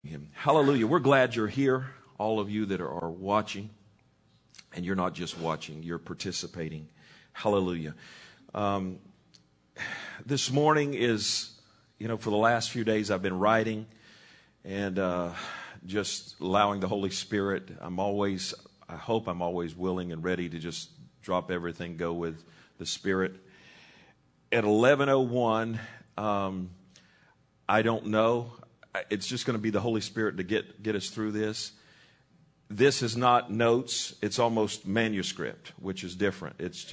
Hallelujah. We're glad you're here, all of you that are watching. And you're not just watching, you're participating. Hallelujah. This morning is, for the last few days I've been writing and just allowing the Holy Spirit. I hope I'm always willing and ready to just drop everything, go with the Spirit. At 11:01, I don't know. It's just going to be the Holy Spirit to get us through this. This is not notes. It's almost manuscript, which is different. It's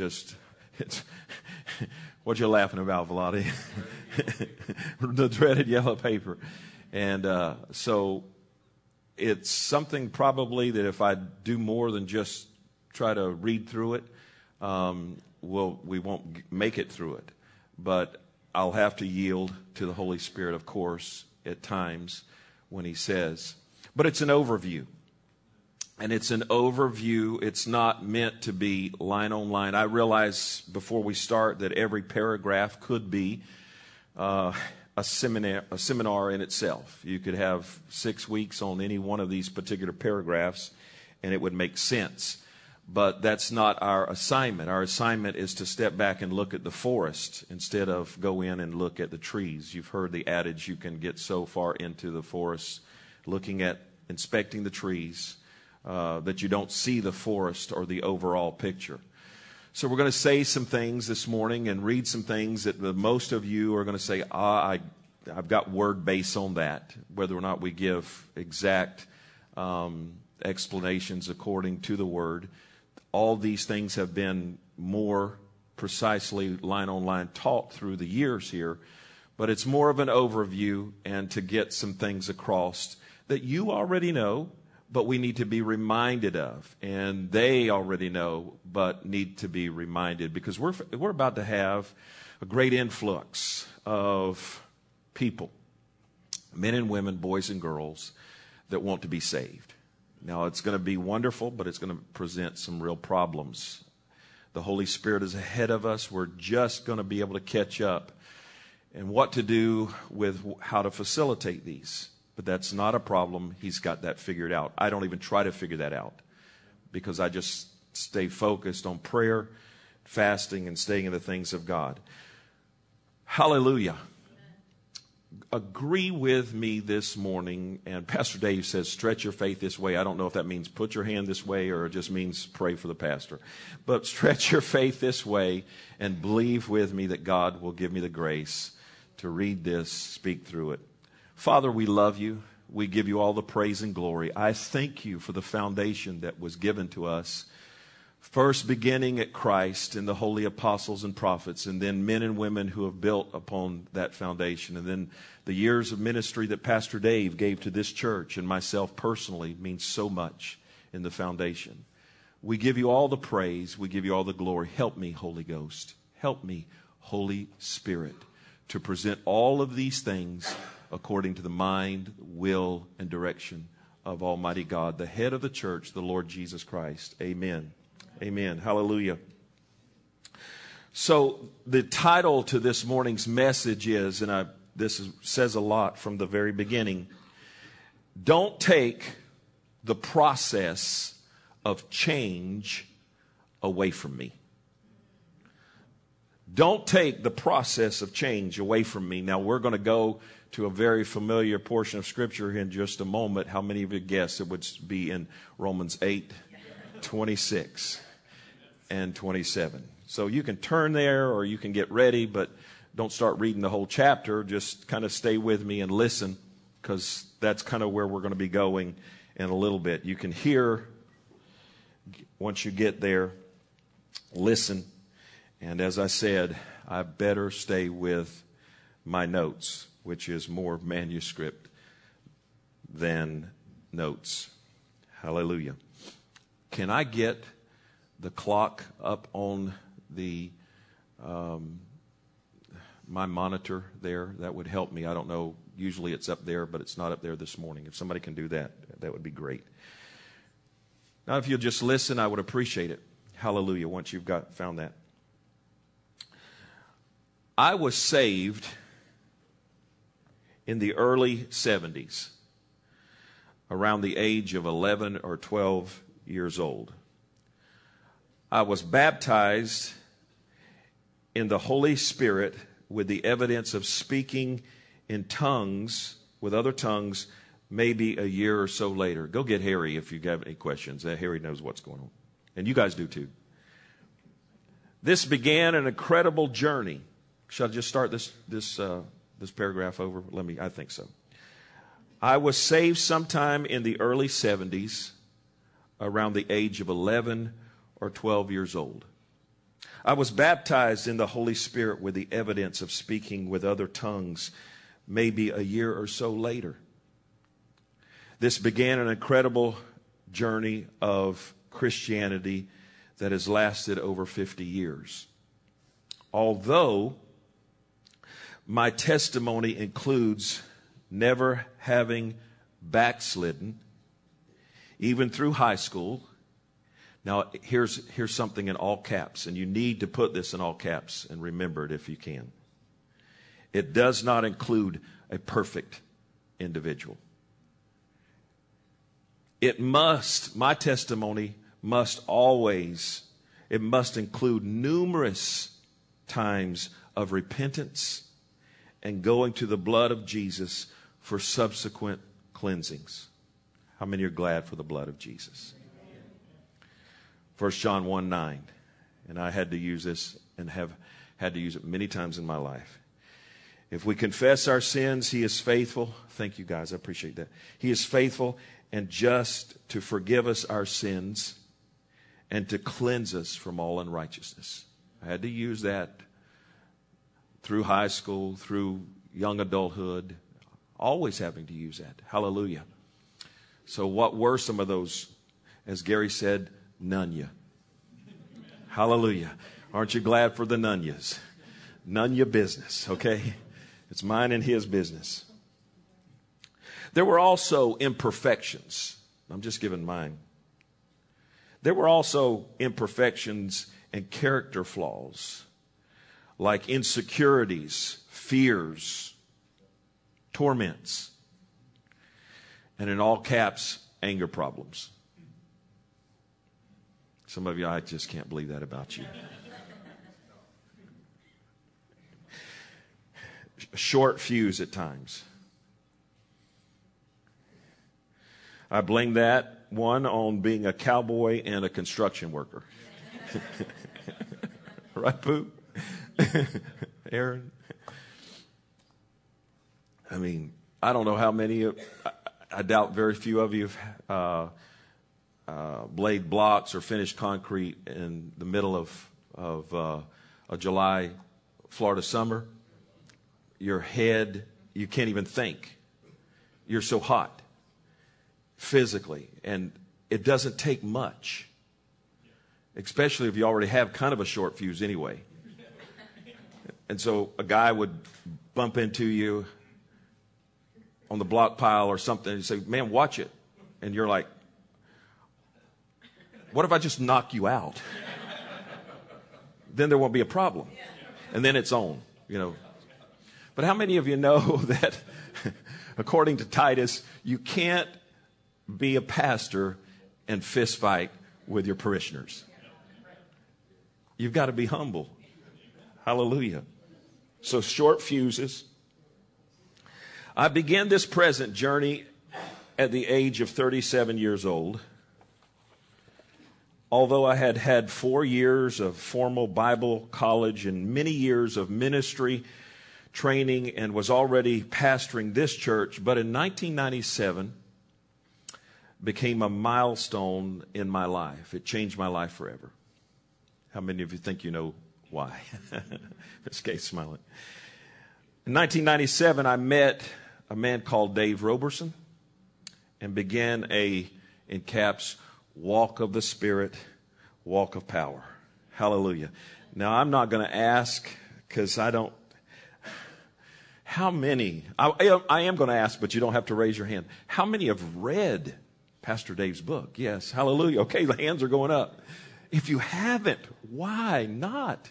what you're laughing about, Vladi? The dreaded yellow paper. And so it's something probably that if I do more than just try to read through it, we won't make it through it. But I'll have to yield to the Holy Spirit, of course, at times when He says. But it's an overview. And it's an overview. It's not meant to be line on line. I realize before we start that every paragraph could be a seminar in itself. You could have 6 weeks on any one of these particular paragraphs, and it would make sense. But that's not our assignment. Our assignment is to step back and look at the forest instead of go in and look at the trees. You've heard the adage, you can get so far into the forest inspecting the trees, that you don't see the forest or the overall picture. So we're going to say some things this morning and read some things that most of you are going to say, I've got word base on that. Whether or not we give exact explanations according to the Word. All these things have been more precisely line on line taught through the years here. But it's more of an overview and to get some things across that you already know, but we need to be reminded of. And they already know, but need to be reminded, because we're about to have a great influx of people, men and women, boys and girls, that want to be saved. Now, it's going to be wonderful, but it's going to present some real problems. The Holy Spirit is ahead of us. We're just going to be able to catch up and what to do with how to facilitate these. But that's not a problem. He's got that figured out. I don't even try to figure that out because I just stay focused on prayer, fasting, and staying in the things of God. Hallelujah. Agree with me this morning. And Pastor Dave says, stretch your faith this way. I don't know if that means put your hand this way or it just means pray for the pastor. But stretch your faith this way and believe with me that God will give me the grace to read this, speak through it. Father, we love you. We give you all the praise and glory. I thank you for the foundation that was given to us, first beginning at Christ and the holy apostles and prophets, and then men and women who have built upon that foundation. And then the years of ministry that Pastor Dave gave to this church and myself personally means so much in the foundation. We give you all the praise. We give you all the glory. Help me, Holy Ghost. Help me, Holy Spirit, to present all of these things according to the mind, will, and direction of Almighty God, the head of the church, the Lord Jesus Christ. Amen. Amen. Hallelujah. So the title to this morning's message is, says a lot from the very beginning, don't take the process of change away from me. Don't take the process of change away from me. Now, we're going to go to a very familiar portion of Scripture in just a moment. How many of you guessed it would be in Romans 8:26 and 27? So you can turn there or you can get ready, but don't start reading the whole chapter. Just kind of stay with me and listen, because that's kind of where we're going to be going in a little bit. You can hear once you get there, listen. And as I said, I better stay with my notes, which is more manuscript than notes. Hallelujah. Can I get the clock up on the my monitor there? That would help me. I don't know. Usually it's up there, but it's not up there this morning. If somebody can do that, that would be great. Now, if you'll just listen, I would appreciate it. Hallelujah. Once you've found that. I was saved in the early 70s. around the age of 11 or 12 years old. I was baptized in the Holy Spirit with the evidence of speaking in tongues, with other tongues, maybe a year or so later. Go get Harry if you have any questions. Harry knows what's going on. And you guys do too. This began an incredible journey. Shall I just start this paragraph over? I think so. I was saved sometime in the early 70s, around the age of 11 or 12 years old. I was baptized in the Holy Spirit with the evidence of speaking with other tongues maybe a year or so later. This began an incredible journey of Christianity that has lasted over 50 years. Although my testimony includes never having backslidden, even through high school. Now, here's something in all caps, and you need to put this in all caps and remember it if you can. It does not include a perfect individual. My testimony must include numerous times of repentance and going to the blood of Jesus for subsequent cleansings. How many are glad for the blood of Jesus? 1 John 1:9. And I had to use this and have had to use it many times in my life. If we confess our sins, He is faithful. Thank you guys, I appreciate that. He is faithful and just to forgive us our sins and to cleanse us from all unrighteousness. I had to use that through high school, through young adulthood, always having to use that. Hallelujah. So what were some of those? As Gary said, nunya. Hallelujah. Aren't you glad for the nunyas? Nunya business, okay? It's mine and his business. There were also imperfections. I'm just giving mine. There were also imperfections and character flaws, like insecurities, fears, torments, and in all caps, anger problems. Some of you, I just can't believe that about you. Short fuse at times. I blame that one on being a cowboy and a construction worker. Right, Pooh? Aaron? I mean, I don't know how many, I doubt very few of you have laid blocks or finished concrete in the middle of a July Florida summer. Your head, you can't even think. You're so hot physically, and it doesn't take much, especially if you already have kind of a short fuse anyway. And so a guy would bump into you on the block pile or something, and you say, man, watch it. And you're like, what if I just knock you out? Then there won't be a problem. And then it's on, you know. But how many of you know that, according to Titus, you can't be a pastor and fist fight with your parishioners? You've got to be humble. Hallelujah. So short fuses. I began this present journey at the age of 37 years old. Although I had had 4 years of formal Bible college and many years of ministry training and was already pastoring this church, but in 1997 became a milestone in my life. It changed my life forever. How many of you think you know why? Miss Kay's smiling. In 1997, I met a man called Dave Roberson and began a, in caps, walk of the Spirit, walk of power. Hallelujah. Now, I'm not going to ask because I don't. How many? I am going to ask, but you don't have to raise your hand. How many have read Pastor Dave's book? Yes. Hallelujah. Okay, the hands are going up. If you haven't, why not?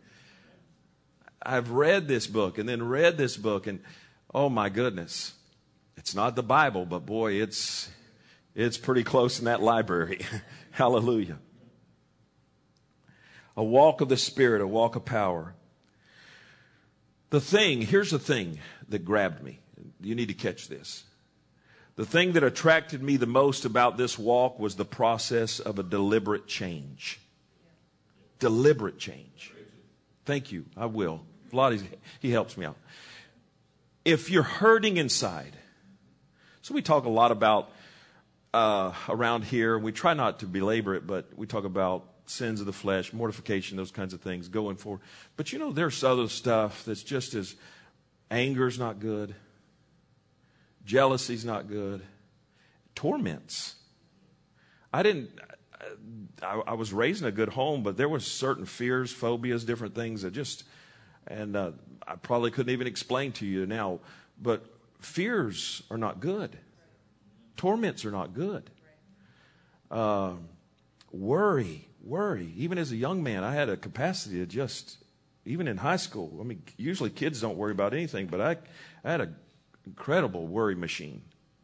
I've read this book and then read this book, and oh my goodness, it's not the Bible, but boy, it's It's pretty close in that library. Hallelujah. A walk of the Spirit, a walk of power. Here's the thing that grabbed me. You need to catch this. The thing that attracted me the most about this walk was the process of a deliberate change. Deliberate change. Thank you. I will. Vlad, he helps me out. If you're hurting inside, so we talk a lot about around here, we try not to belabor it, but we talk about sins of the flesh, mortification, those kinds of things going forward. But you know, there's other stuff that's just as anger's not good, jealousy's not good, torments. I was raised in a good home, but there were certain fears, phobias, different things that I probably couldn't even explain to you now, but fears are not good. Torments are not good. Worry. Even as a young man, I had a capacity to even in high school, I mean, usually kids don't worry about anything, but I had an incredible worry machine.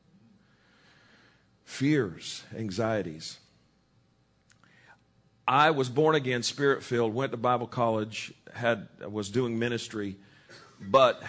Fears, anxieties. I was born again, Spirit-filled, went to Bible college, was doing ministry, but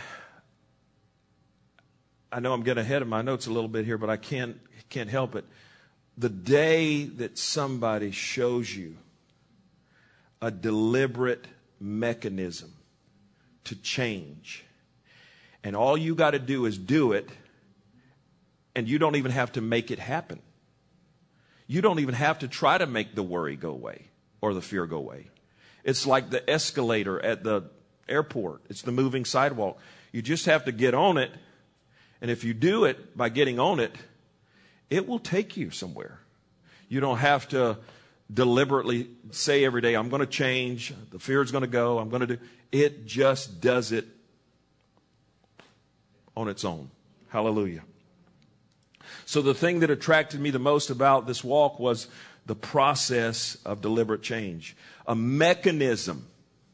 I know I'm getting ahead of my notes a little bit here, but I can't help it. The day that somebody shows you a deliberate mechanism to change, and all you got to do is do it, and you don't even have to make it happen. You don't even have to try to make the worry go away or the fear go away. It's like the escalator at the airport. It's the moving sidewalk. You just have to get on it, and if you do it by getting on it, it will take you somewhere. You don't have to deliberately say every day, I'm going to change, the fear is going to go, I'm going to do. It just does it on its own. Hallelujah. So the thing that attracted me the most about this walk was the process of deliberate change. A mechanism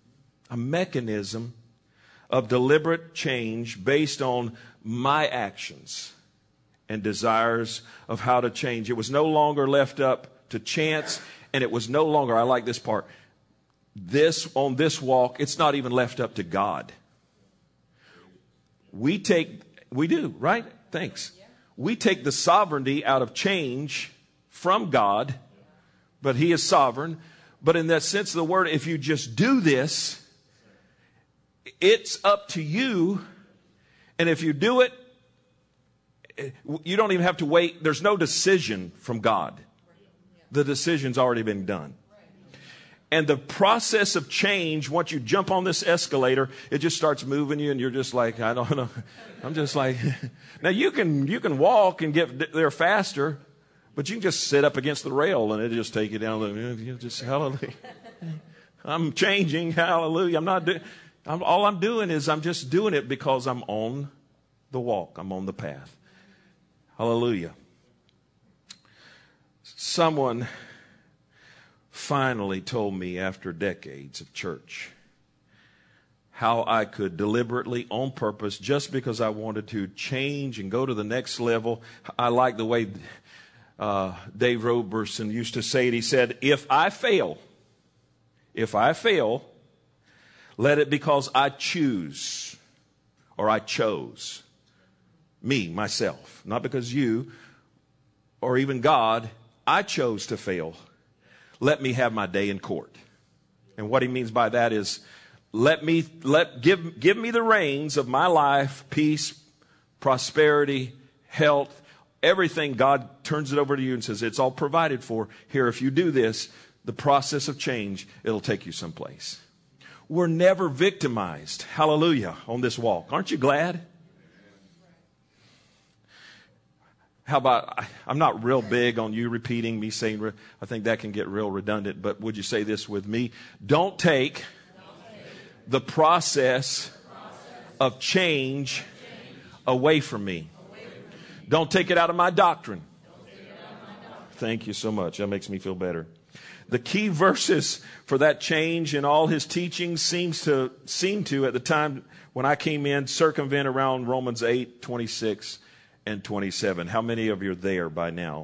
of deliberate change based on my actions and desires of how to change. It was no longer left up to chance, and it was no longer, I like this part, on this walk, it's not even left up to God. We do, right? Thanks. We take the sovereignty out of change from God, but He is sovereign. But in that sense of the word, if you just do this, it's up to you. And if you do it, you don't even have to wait. There's no decision from God. The decision's already been done. And the process of change, once you jump on this escalator, it just starts moving you, and you're just like, I don't know. I'm just like, now you can walk and get there faster, but you can just sit up against the rail and it'll just take you down. You just, hallelujah. I'm changing, hallelujah. All I'm doing is I'm just doing it because I'm on the walk. I'm on the path. Hallelujah. Someone finally told me after decades of church how I could deliberately, on purpose, just because I wanted to change and go to the next level. I like the way Dave Roberson used to say it. He said, if I fail, let it because I choose or I chose me, myself. Not because you or even God, I chose to fail. Let me have my day in court. And what he means by that is give me the reins of my life, peace, prosperity, health, everything. God turns it over to you and says, it's all provided for. Here, if you do this, the process of change, it'll take you someplace. We're never victimized, hallelujah, on this walk. Aren't you glad? How about, I'm not real big on you repeating me saying, I think that can get real redundant, but would you say this with me? Don't take the process of change away from me. Don't take it out of my doctrine. Thank you so much. That makes me feel better. The key verses for that change in all his teachings seem to, at the time when I came in, circumvent around Romans 8:26 and 27. How many of you are there by now?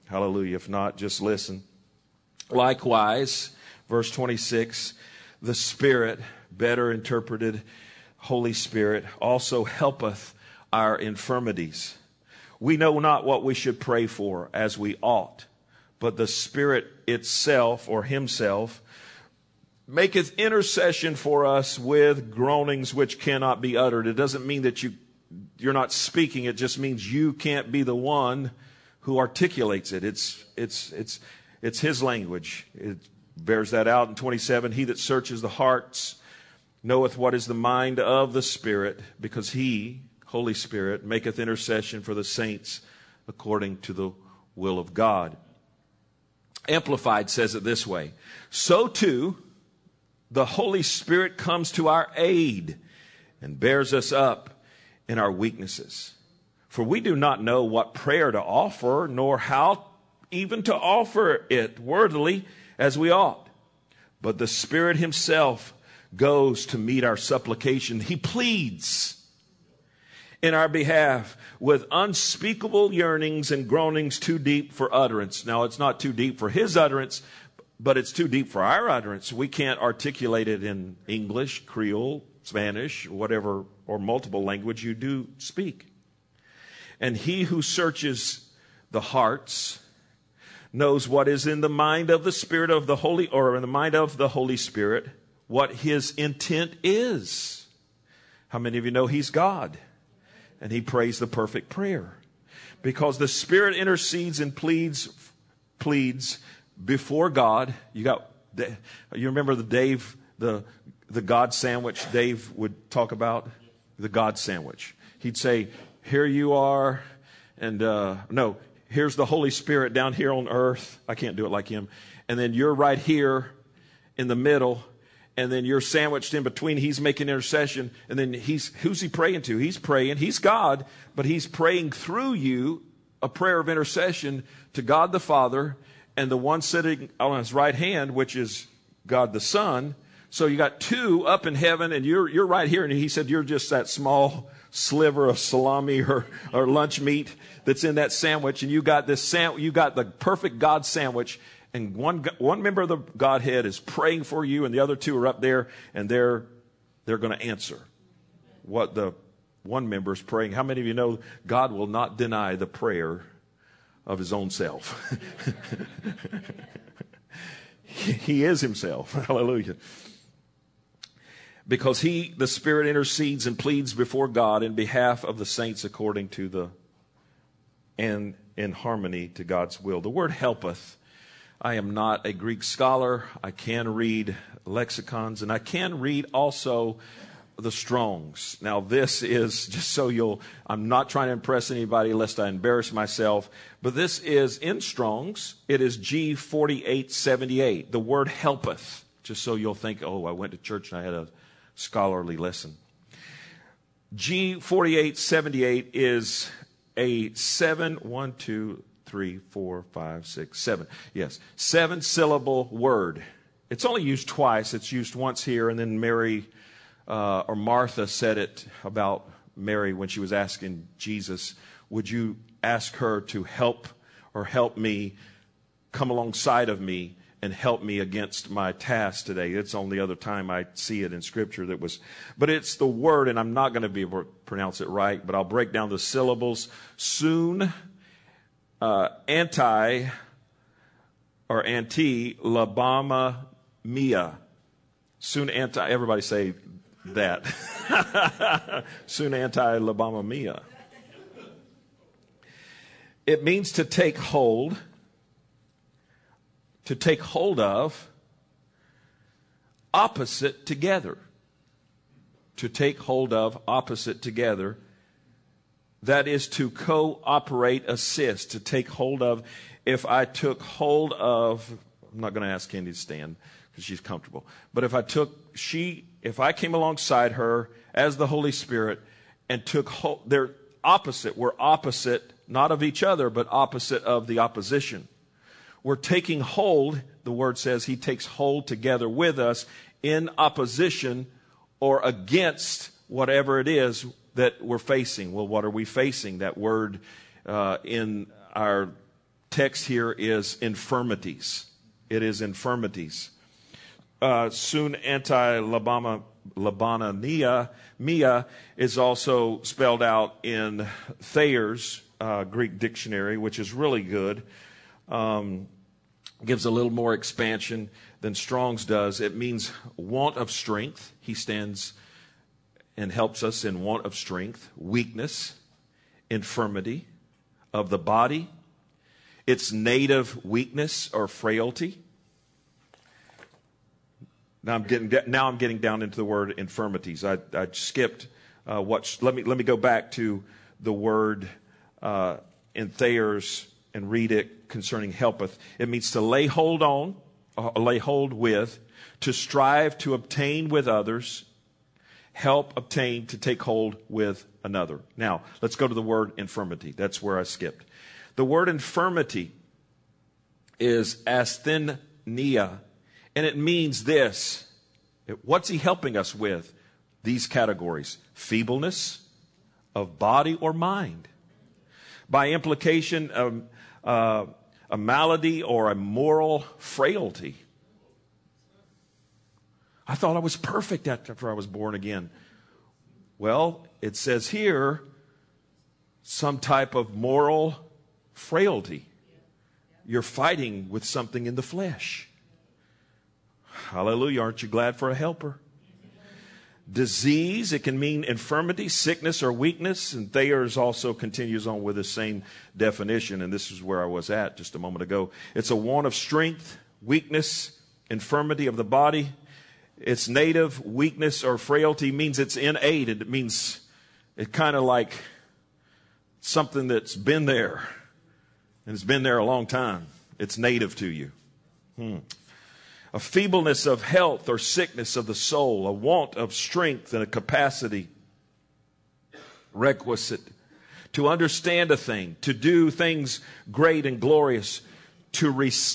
Hallelujah. If not, just listen. Likewise, verse 26, the Spirit, better interpreted, Holy Spirit, also helpeth our infirmities. We know not what we should pray for as we ought, but the Spirit itself, or himself, maketh intercession for us with groanings which cannot be uttered. It doesn't mean that you're not speaking. It just means you can't be the one who articulates it. It's his language. It bears that out in 27. He that searches the hearts knoweth what is the mind of the Spirit, because he, Holy Spirit, maketh intercession for the saints according to the will of God. Amplified says it this way: so too, the Holy Spirit comes to our aid and bears us up in our weaknesses. For we do not know what prayer to offer, nor how even to offer it worthily as we ought. But the Spirit himself goes to meet our supplication. He pleads in our behalf with unspeakable yearnings and groanings too deep for utterance. Now, it's not too deep for his utterance, but it's too deep for our utterance. We can't articulate it in English, Creole, Spanish, whatever, or multiple language you do speak. And he who searches the hearts knows what is in the mind of the Spirit of the Holy, or in the mind of the Holy Spirit, what his intent is. How many of you know he's God? And he prays the perfect prayer. Because the Spirit intercedes and pleads before God. You remember the God sandwich Dave would talk about? The God sandwich. He'd say, here you are, and here's the Holy Spirit down here on earth. I can't do it like him. And then you're right here in the middle, and then you're sandwiched in between. He's making intercession, and then who's he praying to? He's God, but he's praying through you a prayer of intercession to God the Father, and the one sitting on his right hand, which is God the Son. So you got two up in heaven, and you're right here. And he said you're just that small sliver of salami or lunch meat that's in that sandwich, and you got the perfect God sandwich. And one member of the Godhead is praying for you, and the other two are up there, and they're going to answer what the one member is praying. How many of you know God will not deny the prayer of his own self? He is himself. Hallelujah. Because the Spirit intercedes and pleads before God in behalf of the saints according to and in harmony to God's will. The word helpeth. I am not a Greek scholar. I can read lexicons, and I can read also the Strongs. Now, this is just so I'm not trying to impress anybody lest I embarrass myself, but this is in Strongs. It is G4878. The word helpeth, just so you'll think, oh, I went to church and I had a scholarly lesson. G4878 is a 7 syllable word. It's only used twice. It's used once here, and then Mary or Martha said it about Mary when she was asking Jesus, would you ask her to help me, come alongside of me and help me against my task today. It's the only other time I see it in Scripture but it's the word, and I'm not going to be able to pronounce it right, but I'll break down the syllables. Soon, anti labama mia. Soon anti, everybody say that. Soon anti labama mia. It means to take hold of, opposite together. To take hold of, opposite together. That is to cooperate, assist. To take hold of. If I took hold of, I'm not going to ask Candy to stand because she's comfortable. But if I came alongside her as the Holy Spirit and took hold, they're opposite. We're opposite, not of each other, but opposite of the opposition. We're taking hold, the word says he takes hold together with us in opposition or against whatever it is that we're facing. Well, what are we facing? That word in our text here is infirmities. It is infirmities. Soon anti-Labanania, Mia, is also spelled out in Thayer's Greek dictionary, which is really good. Gives a little more expansion than Strong's does. It means want of strength. He stands and helps us in want of strength, weakness, infirmity of the body, its native weakness or frailty. Now I'm getting down into the word infirmities. I skipped let me go back to the word in Thayer's and read it concerning helpeth. It means to lay hold on, lay hold with, to strive to obtain with others, help obtain, to take hold with another. Now, let's go to the word infirmity. That's where I skipped. The word infirmity is asthenia, and it means this. What's he helping us with? These categories: feebleness of body or mind. By implication, a malady or a moral frailty. I thought I was perfect after I was born again. Well, it says here some type of moral frailty. You're fighting with something in the flesh. Hallelujah. Aren't you glad for a helper? Disease, it can mean infirmity, sickness, or weakness. And Thayer's also continues on with the same definition. And this is where I was at just a moment ago. It's a want of strength, weakness, infirmity of the body. Its native weakness or frailty means it's innate. It means it's kind of like something that's been there. And it's been there a long time. It's native to you. A feebleness of health or sickness of the soul, a want of strength and a capacity requisite to understand a thing, to do things great and glorious, to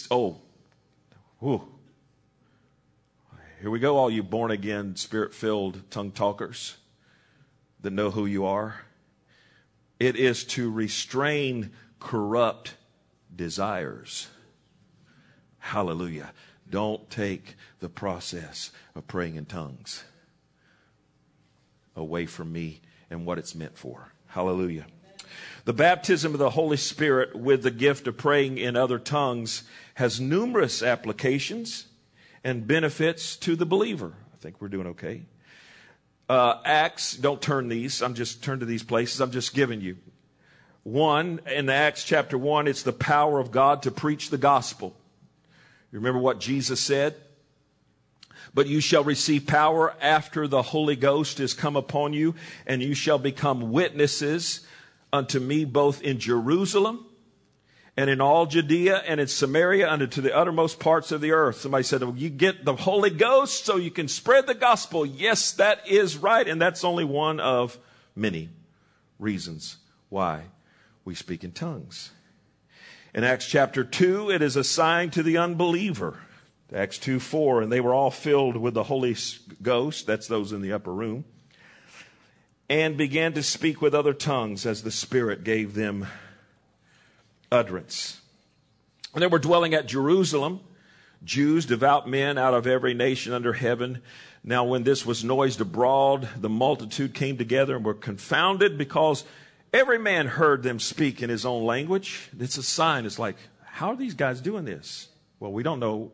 Here we go, all you born again, spirit-filled tongue talkers that know who you are. It is to restrain corrupt desires. Hallelujah. Don't take the process of praying in tongues away from me and what it's meant for. Hallelujah. The baptism of the Holy Spirit with the gift of praying in other tongues has numerous applications and benefits to the believer. I think we're doing okay. Acts, don't turn these. Turn to these places. I'm just giving you. One, in Acts chapter 1, it's the power of God to preach the gospel. You remember what Jesus said? But you shall receive power after the Holy Ghost is come upon you, and you shall become witnesses unto me both in Jerusalem and in all Judea and in Samaria and to the uttermost parts of the earth. Somebody said, well, you get the Holy Ghost so you can spread the gospel. Yes, that is right. And that's only one of many reasons why we speak in tongues. In Acts chapter 2, it is a sign to the unbeliever. Acts 2:4, and they were all filled with the Holy Ghost, that's those in the upper room, and began to speak with other tongues as the Spirit gave them utterance. And they were dwelling at Jerusalem, Jews, devout men out of every nation under heaven. Now when this was noised abroad, the multitude came together and were confounded because every man heard them speak in his own language. It's a sign. It's like, how are these guys doing this? Well, we don't know.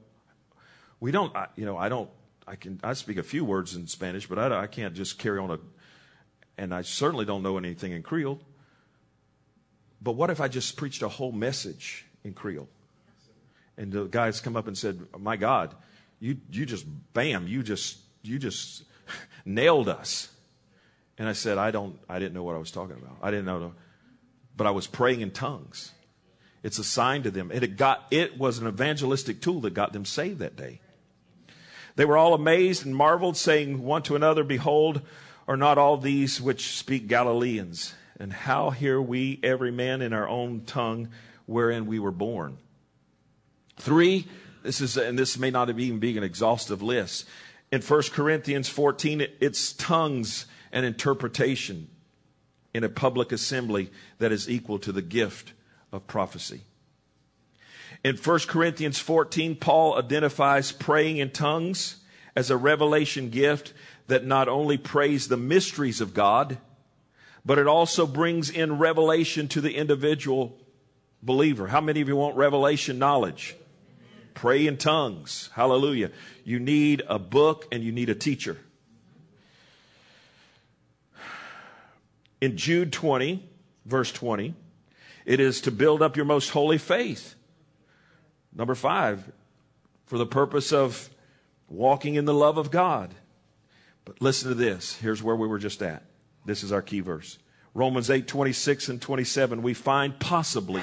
I speak a few words in Spanish, but I can't just carry on and I certainly don't know anything in Creole. But what if I just preached a whole message in Creole? And the guys come up and said, my God, you just nailed us. And I said, I didn't know what I was talking about. I didn't know, but I was praying in tongues. It's a sign to them. And it was an evangelistic tool that got them saved that day. They were all amazed and marveled, saying one to another, behold, are not all these which speak Galileans? And how hear we every man in our own tongue wherein we were born? 3, this may not even be an exhaustive list. In 1 Corinthians 14, it's tongues and interpretation in a public assembly that is equal to the gift of prophecy. In 1 Corinthians 14, Paul identifies praying in tongues as a revelation gift that not only prays the mysteries of God, but it also brings in revelation to the individual believer. How many of you want revelation knowledge? Pray in tongues. Hallelujah. You need a book and you need a teacher. In Jude 20, verse 20, it is to build up your most holy faith. Number 5, for the purpose of walking in the love of God. But listen to this. Here's where we were just at. This is our key verse. Romans 8, 26 and 27. We find possibly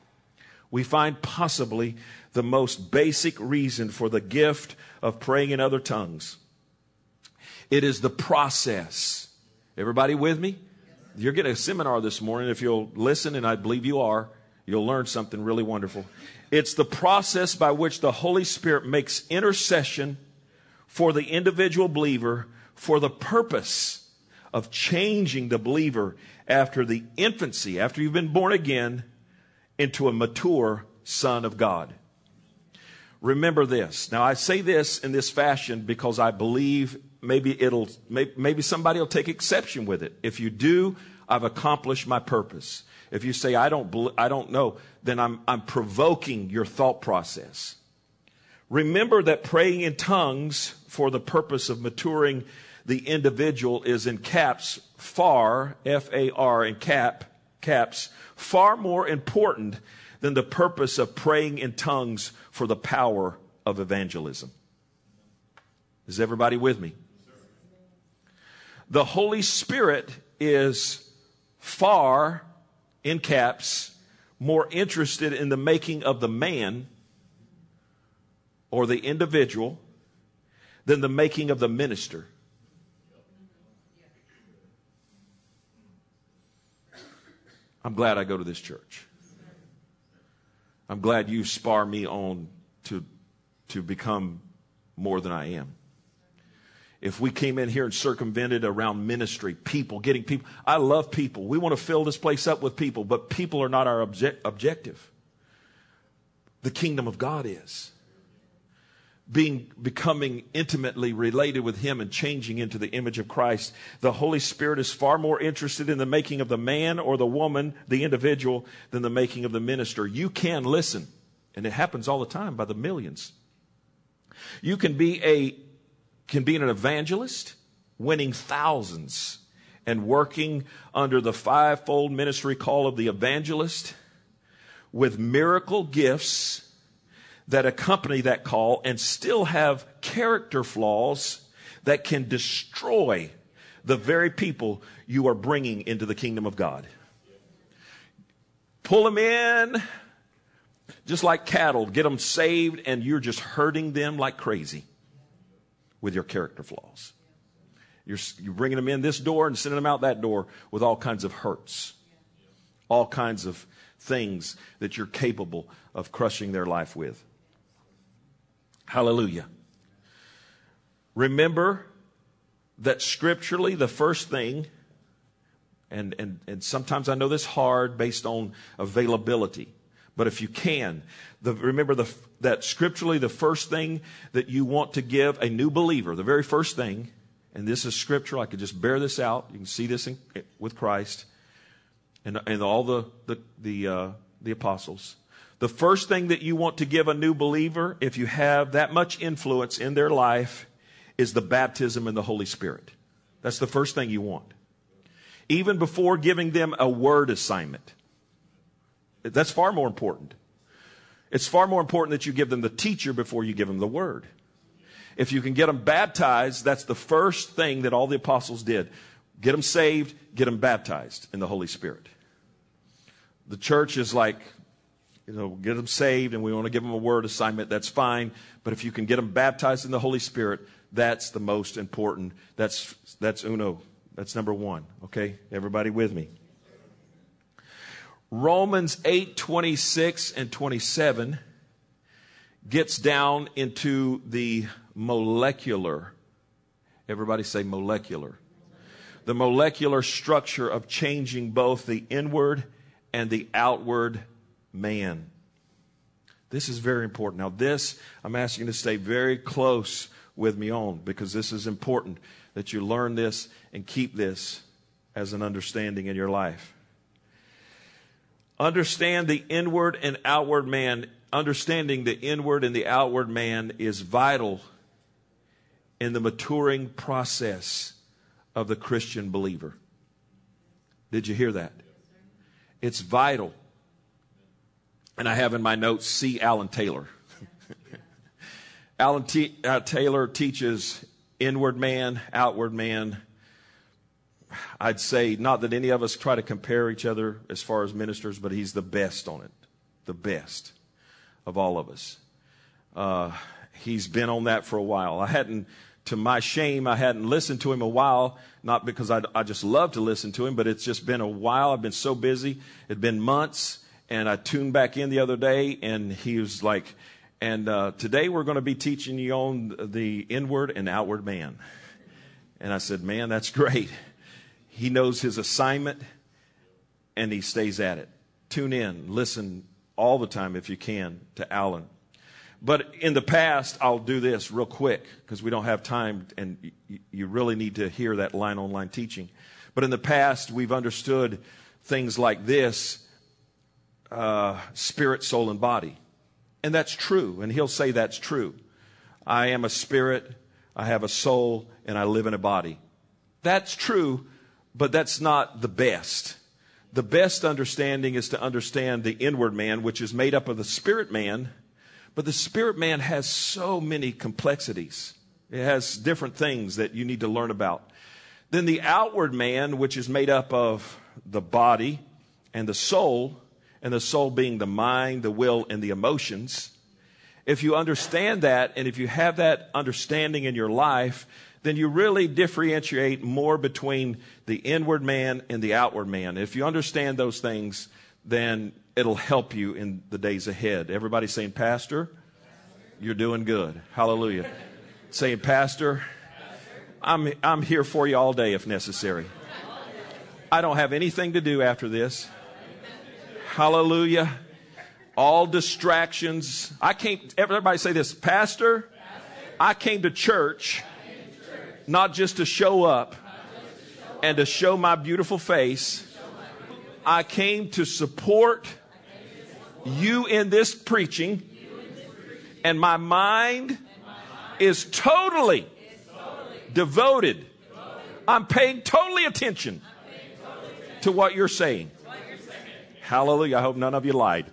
the most basic reason for the gift of praying in other tongues. It is the process. Everybody with me? You're getting a seminar this morning. If you'll listen, and I believe you are, you'll learn something really wonderful. It's the process by which the Holy Spirit makes intercession for the individual believer for the purpose of changing the believer after the infancy, after you've been born again, into a mature son of God. Remember this. Now, I say this in this fashion because I believe maybe somebody will take exception with it. If you do, I've accomplished my purpose. If you say, I don't know, then I'm provoking your thought process. Remember that praying in tongues for the purpose of maturing the individual is in caps, far, F-A-R, in caps, far more important than the purpose of praying in tongues for the power of evangelism. Is everybody with me? The Holy Spirit is far, in caps, more interested in the making of the man or the individual than the making of the minister. I'm glad I go to this church. I'm glad you spar me on to become more than I am. If we came in here and circumvented around ministry, getting people. I love people. We want to fill this place up with people, but people are not our objective. The kingdom of God is. Becoming intimately related with Him and changing into the image of Christ. The Holy Spirit is far more interested in the making of the man or the woman, the individual, than the making of the minister. You can listen, and it happens all the time by the millions. You can be an evangelist, winning thousands, and working under the fivefold ministry call of the evangelist with miracle gifts that accompany that call and still have character flaws that can destroy the very people you are bringing into the kingdom of God. Pull them in just like cattle, get them saved, and you're just hurting them like crazy with your character flaws. You're bringing them in this door and sending them out that door with all kinds of hurts, all kinds of things that you're capable of crushing their life with. Hallelujah. Remember that scripturally the first thing, and sometimes I know this hard based on availability, but if you can, remember that scripturally the first thing that you want to give a new believer, the very first thing, and this is scriptural, I could just bear this out. You can see this with Christ and all the apostles. The first thing that you want to give a new believer, if you have that much influence in their life, is the baptism in the Holy Spirit. That's the first thing you want. Even before giving them a word assignment. That's far more important. It's far more important that you give them the teacher before you give them the word. If you can get them baptized, that's the first thing that all the apostles did. Get them saved, get them baptized in the Holy Spirit. The church is like, get them saved and we want to give them a word assignment, that's fine. But if you can get them baptized in the Holy Spirit, that's the most important. That's uno. That's number one. Okay? Everybody with me? Romans 8:26 and 27 gets down into the molecular. Everybody say molecular. The molecular structure of changing both the inward and the outward man. This is very important. Now this, I'm asking you to stay very close with me on, because this is important that you learn this and keep this as an understanding in your life. Understand the inward and outward man. Understanding the inward and the outward man is vital in the maturing process of the Christian believer. Did you hear that? It's vital. And I have in my notes, see Alan Taylor. Alan Taylor teaches inward man, outward man. I'd say not that any of us try to compare each other as far as ministers, but he's the best on it. The best of all of us. He's been on that for a while. To my shame, I hadn't listened to him a while, not because I just love to listen to him, but it's just been a while. I've been so busy. It'd been months, and I tuned back in the other day, and he was like, today we're going to be teaching you on the inward and outward man. And I said, man, that's great. He knows his assignment, and he stays at it. Tune in, listen all the time if you can to Alan. But in the past, I'll do this real quick because we don't have time, and you really need to hear that line-on-line teaching. But in the past, we've understood things like this, spirit, soul, and body. And that's true, and he'll say that's true. I am a spirit, I have a soul, and I live in a body. That's true, but that's not the best. The best understanding is to understand the inward man, which is made up of the spirit man. But the spirit man has so many complexities. It has different things that you need to learn about. Then the outward man, which is made up of the body and the soul being the mind, the will, and the emotions. If you understand that, and if you have that understanding in your life, then you really differentiate more between the inward man and the outward man. If you understand those things, then it'll help you in the days ahead. Everybody saying, Pastor, you're doing good. Hallelujah. Saying, Pastor, I'm here for you all day if necessary. I don't have anything to do after this. Hallelujah. All distractions. Everybody say this, Pastor, I came to church not just to show up and to show my beautiful face. I came to support you in this preaching, and my mind is totally devoted. I'm paying totally attention to what you're saying. Hallelujah. I hope none of you lied.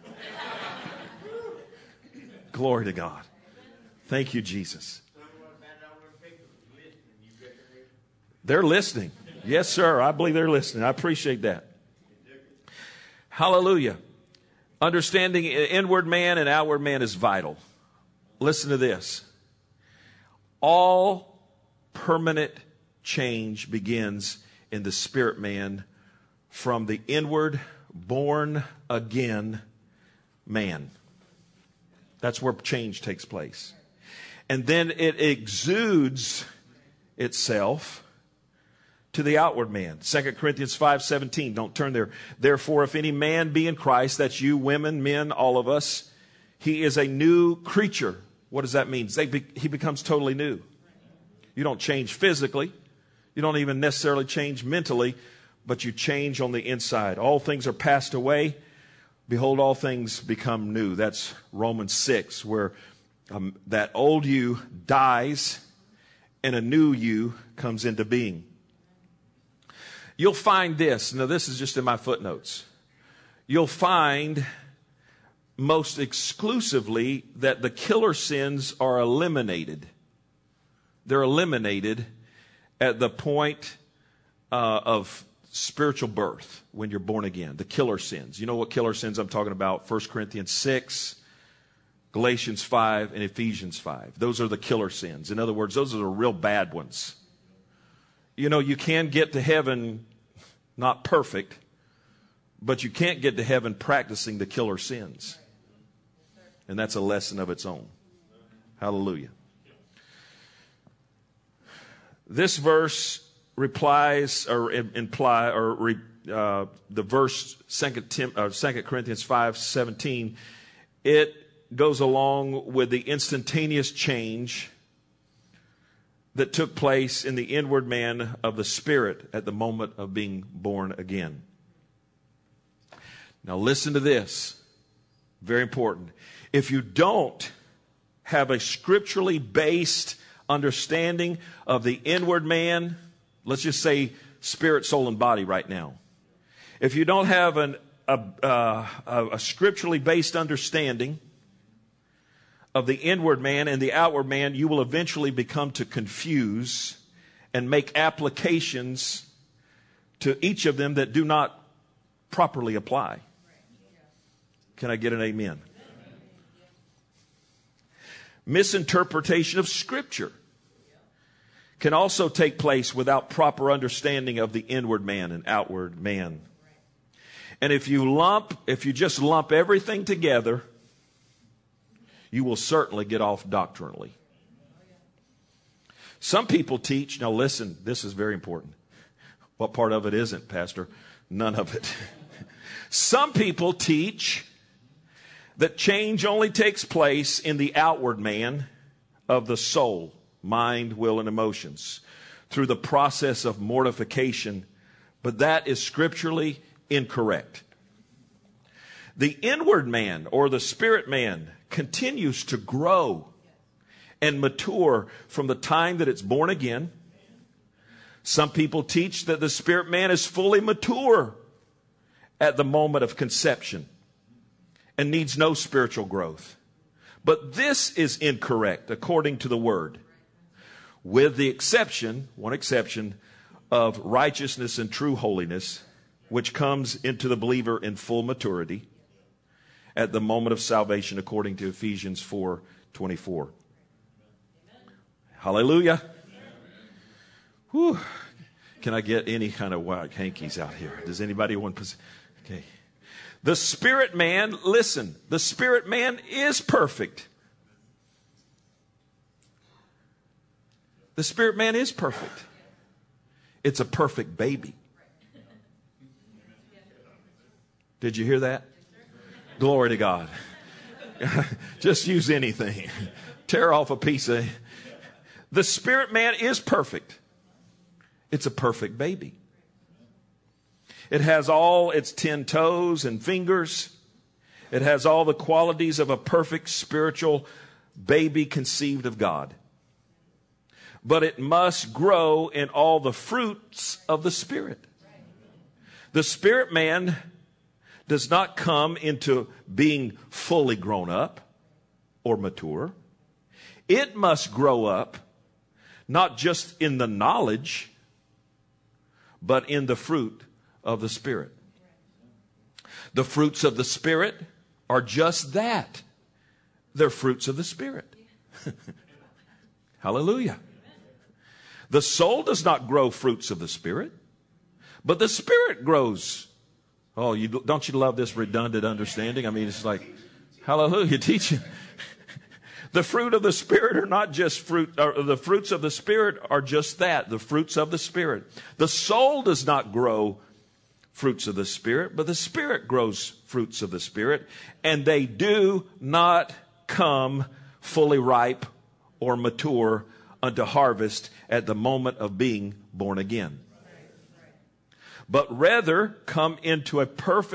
Glory to God. Thank you, Jesus. They're listening. Yes, sir. I believe they're listening. I appreciate that. Hallelujah. Understanding inward man and outward man is vital. Listen to this. All permanent change begins in the spirit man from the inward, born again man. That's where change takes place. And then it exudes itself to the outward man. 2 Corinthians 5:17. Don't turn there. Therefore, if any man be in Christ, that's you, women, men, all of us, he is a new creature. What does that mean? He becomes totally new. You don't change physically. You don't even necessarily change mentally, but you change on the inside. All things are passed away. Behold, all things become new. That's Romans 6, where that old you dies and a new you comes into being. You'll find this. Now, this is just in my footnotes. You'll find most exclusively that the killer sins are eliminated. They're eliminated at the point of spiritual birth when you're born again. The killer sins. You know what killer sins I'm talking about? 1 Corinthians 6, Galatians 5, and Ephesians 5. Those are the killer sins. In other words, those are the real bad ones. You know, you can get to heaven not perfect, but you can't get to heaven practicing the killer sins. And that's a lesson of its own. Hallelujah. This verse replies or imply or the verse 2 Corinthians 5:17. It goes along with the instantaneous change that took place in the inward man of the Spirit at the moment of being born again. Now listen to this. Very important. If you don't have a scripturally based understanding of the inward man, let's just say spirit, soul, and body right now. If you don't have a scripturally based understanding of the inward man and the outward man, you will eventually become to confuse and make applications to each of them that do not properly apply. Can I get an amen? Misinterpretation of Scripture can also take place without proper understanding of the inward man and outward man. And if you just lump everything together, you will certainly get off doctrinally. Some people teach, now listen, this is very important. What part of it isn't, Pastor? None of it. Some people teach that change only takes place in the outward man of the soul, mind, will, and emotions through the process of mortification, but that is scripturally incorrect. The inward man or the spirit man continues to grow and mature from the time that it's born again. Some people teach that the spirit man is fully mature at the moment of conception and needs no spiritual growth. But this is incorrect according to the Word, with the exception, one exception, of righteousness and true holiness, which comes into the believer in full maturity at the moment of salvation according to Ephesians 4:24. Hallelujah. Whew. Can I get any kind of wild hankies out here? Does anybody want to? Okay. The spirit man, listen, the spirit man is perfect. The spirit man is perfect. It's a perfect baby. Did you hear that? Glory to God. Just use anything. Tear off a piece of. The spirit man is perfect. It's a perfect baby. It has all its 10 toes and fingers. It has all the qualities of a perfect spiritual baby conceived of God. But it must grow in all the fruits of the Spirit. The spirit man does not come into being fully grown up or mature. It must grow up not just in the knowledge, but in the fruit of the Spirit. The fruits of the Spirit are just that. They're fruits of the Spirit. Hallelujah. The soul does not grow fruits of the Spirit, but the Spirit grows. Oh, don't you love this redundant understanding? I mean, it's like, hallelujah, teaching. The fruit of the Spirit are not just fruit, or the fruits of the Spirit are just that, the fruits of the Spirit. The soul does not grow fruits of the Spirit, but the Spirit grows fruits of the Spirit, and they do not come fully ripe or mature unto harvest at the moment of being born again. But rather come in a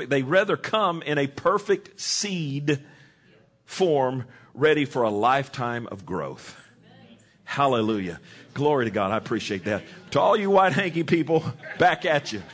perfect seed form, ready for a lifetime of growth. Hallelujah. Glory to God. I appreciate that. To all you white hanky people, back at you.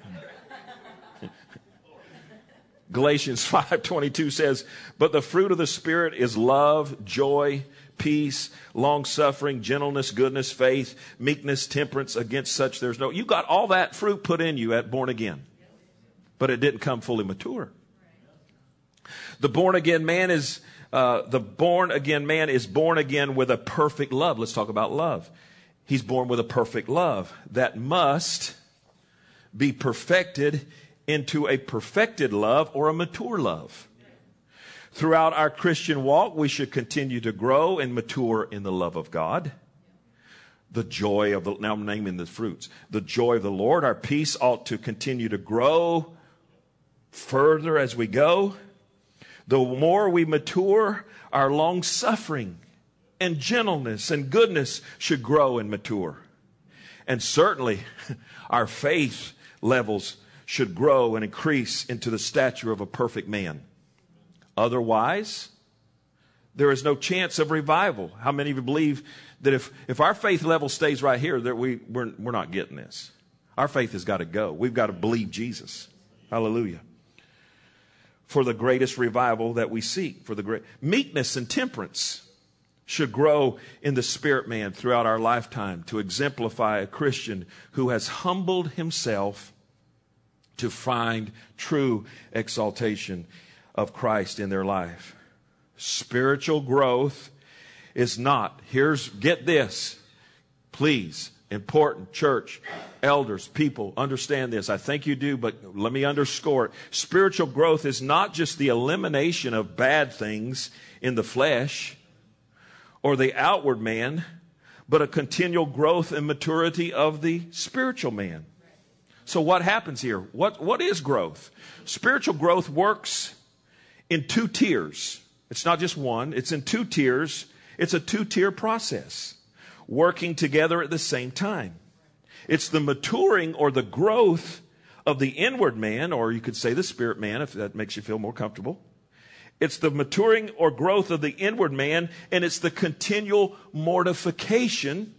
Galatians 5:22 says, but the fruit of the Spirit is love, joy, peace, long-suffering, gentleness, goodness, faith, meekness, temperance. Against such there's no. You got all that fruit put in you at born again, but it didn't come fully mature. The born again man is born again with a perfect love. Let's talk about love. He's born with a perfect love that must be perfected into a perfected love or a mature love. Throughout our Christian walk, we should continue to grow and mature in the love of God. The joy of now I'm naming the fruits. The joy of the Lord, our peace ought to continue to grow further as we go. The more we mature, our long suffering and gentleness and goodness should grow and mature. And certainly our faith levels should grow and increase into the stature of a perfect man. Otherwise, there is no chance of revival. How many of you believe that if our faith level stays right here, that we're not getting this? Our faith has got to go. We've got to believe Jesus. Hallelujah. For the greatest revival that we seek, for the great meekness and temperance should grow in the spirit man throughout our lifetime to exemplify a Christian who has humbled himself to find true exaltation of Christ in their life. Spiritual growth is not, get this, please, important church, elders, people, understand this. I think you do, but let me underscore it. Spiritual growth is not just the elimination of bad things in the flesh or the outward man, but a continual growth and maturity of the spiritual man. So what happens here? What is growth? Spiritual growth works in two tiers. It's not just one. It's in two tiers. It's a two-tier process, working together at the same time. It's the maturing or the growth of the inward man, or you could say the spirit man, if that makes you feel more comfortable. It's the maturing or growth of the inward man, and it's the continual mortification,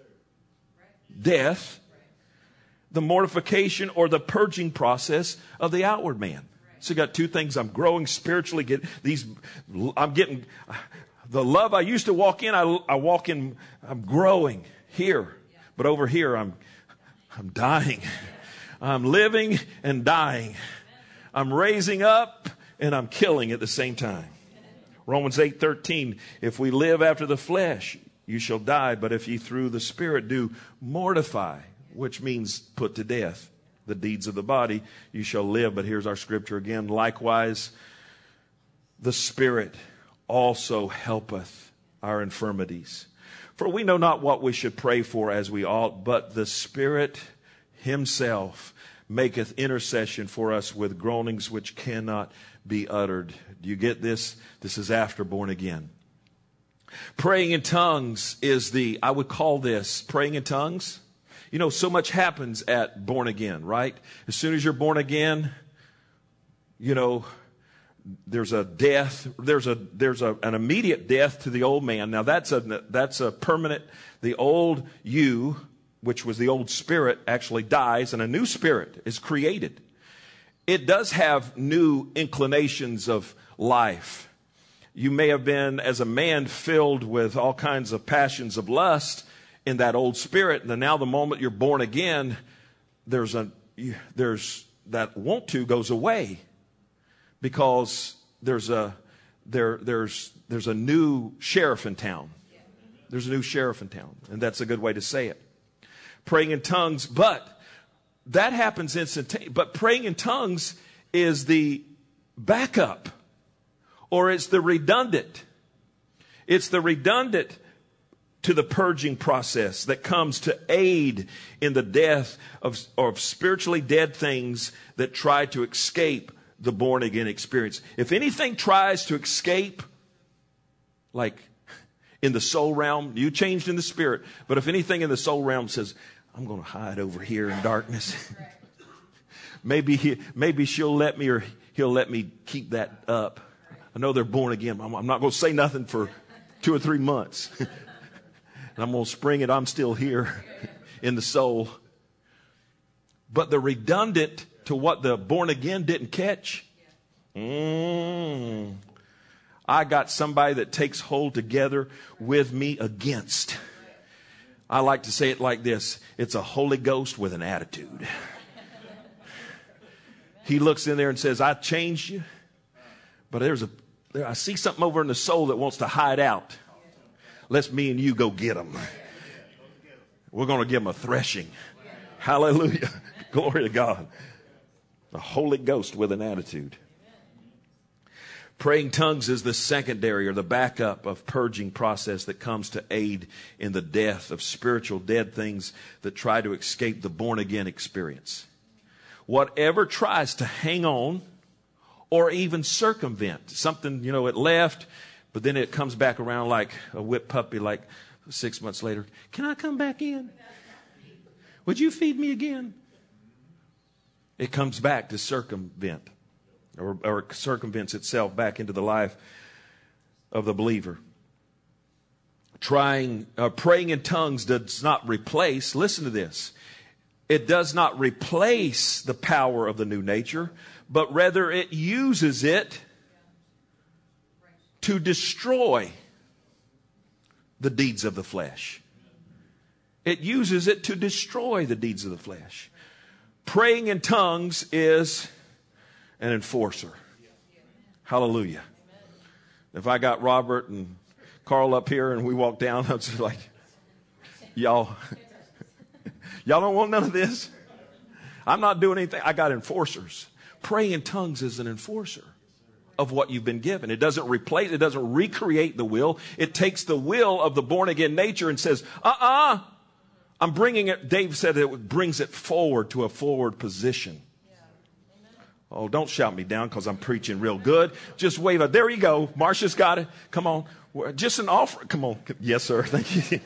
death, the mortification or the purging process of the outward man. So you got two things. I'm growing spiritually. I'm getting the love I used to walk in. I walk in. I'm growing here, but over here I'm dying. I'm living and dying. I'm raising up and I'm killing at the same time. Romans 8:13. If we live after the flesh, you shall die. But if ye through the Spirit do mortify, which means put to death, the deeds of the body, you shall live. But here's our scripture again. Likewise, the Spirit also helpeth our infirmities. For we know not what we should pray for as we ought, but the Spirit himself maketh intercession for us with groanings which cannot be uttered. Do you get this? This is after born again. Praying in tongues is I would call this praying in tongues. You know, so much happens at born again, right? As soon as you're born again, you know, there's a death. There's an immediate death to the old man. Now that's a permanent. The old you, which was the old spirit, actually dies, and a new spirit is created. It does have new inclinations of life. You may have been, as a man, filled with all kinds of passions of lust in that old spirit. And then now the moment you're born again, there's that want to goes away, because there's a new sheriff in town. There's a new sheriff in town, and that's a good way to say it. Praying in tongues, but that happens instantaneously. But praying in tongues is the backup, or it's the redundant. It's the redundant to the purging process that comes to aid in the death of spiritually dead things that try to escape the born again experience. If anything tries to escape, like in the soul realm, you changed in the spirit, but if anything in the soul realm says, I'm going to hide over here in darkness, maybe she'll let me, or he'll let me keep that up. I know they're born again. I'm not going to say nothing for 2 or 3 months. And I'm going to spring it. I'm still here in the soul. But the redundant to what the born again didn't catch. I got somebody that takes hold together with me against. I like to say it like this. It's a Holy Ghost with an attitude. He looks in there and says, I changed you. But I see something over in the soul that wants to hide out. Let's me and you go get them. We're going to give them a threshing. Hallelujah. Glory to God. The Holy Ghost with an attitude. Praying tongues is the secondary or the backup of purging process that comes to aid in the death of spiritual dead things that try to escape the born again experience. Whatever tries to hang on or even circumvent. Something, it left, but then it comes back around like a whipped puppy, like 6 months later. Can I come back in? Would you feed me again? It comes back to circumvent or circumvents itself back into the life of the believer. Praying in tongues does not replace, listen to this, it does not replace the power of the new nature, but rather it uses it to destroy the deeds of the flesh. It uses it to destroy the deeds of the flesh. Praying in tongues is an enforcer. Hallelujah. If I got Robert and Carl up here and we walk down, I'm just like, y'all don't want none of this? I'm not doing anything. I got enforcers. Praying in tongues is an enforcer of what you've been given. It doesn't replace, it doesn't recreate the will. It takes the will of the born again nature and says, I'm bringing it. Dave said it brings it forward to a forward position. Oh, don't shout me down because I'm preaching real good. Just wave it. There you go. Marcia's got it. Come on. Just an offer. Come on. Yes, sir. Thank you.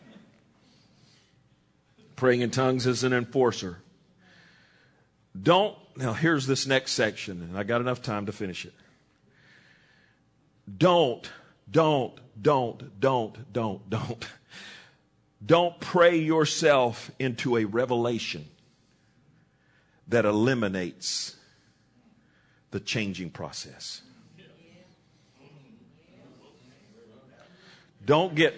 Praying in tongues is an enforcer. Now here's this next section, and I got enough time to finish it. Don't pray yourself into a revelation that eliminates the changing process. Don't get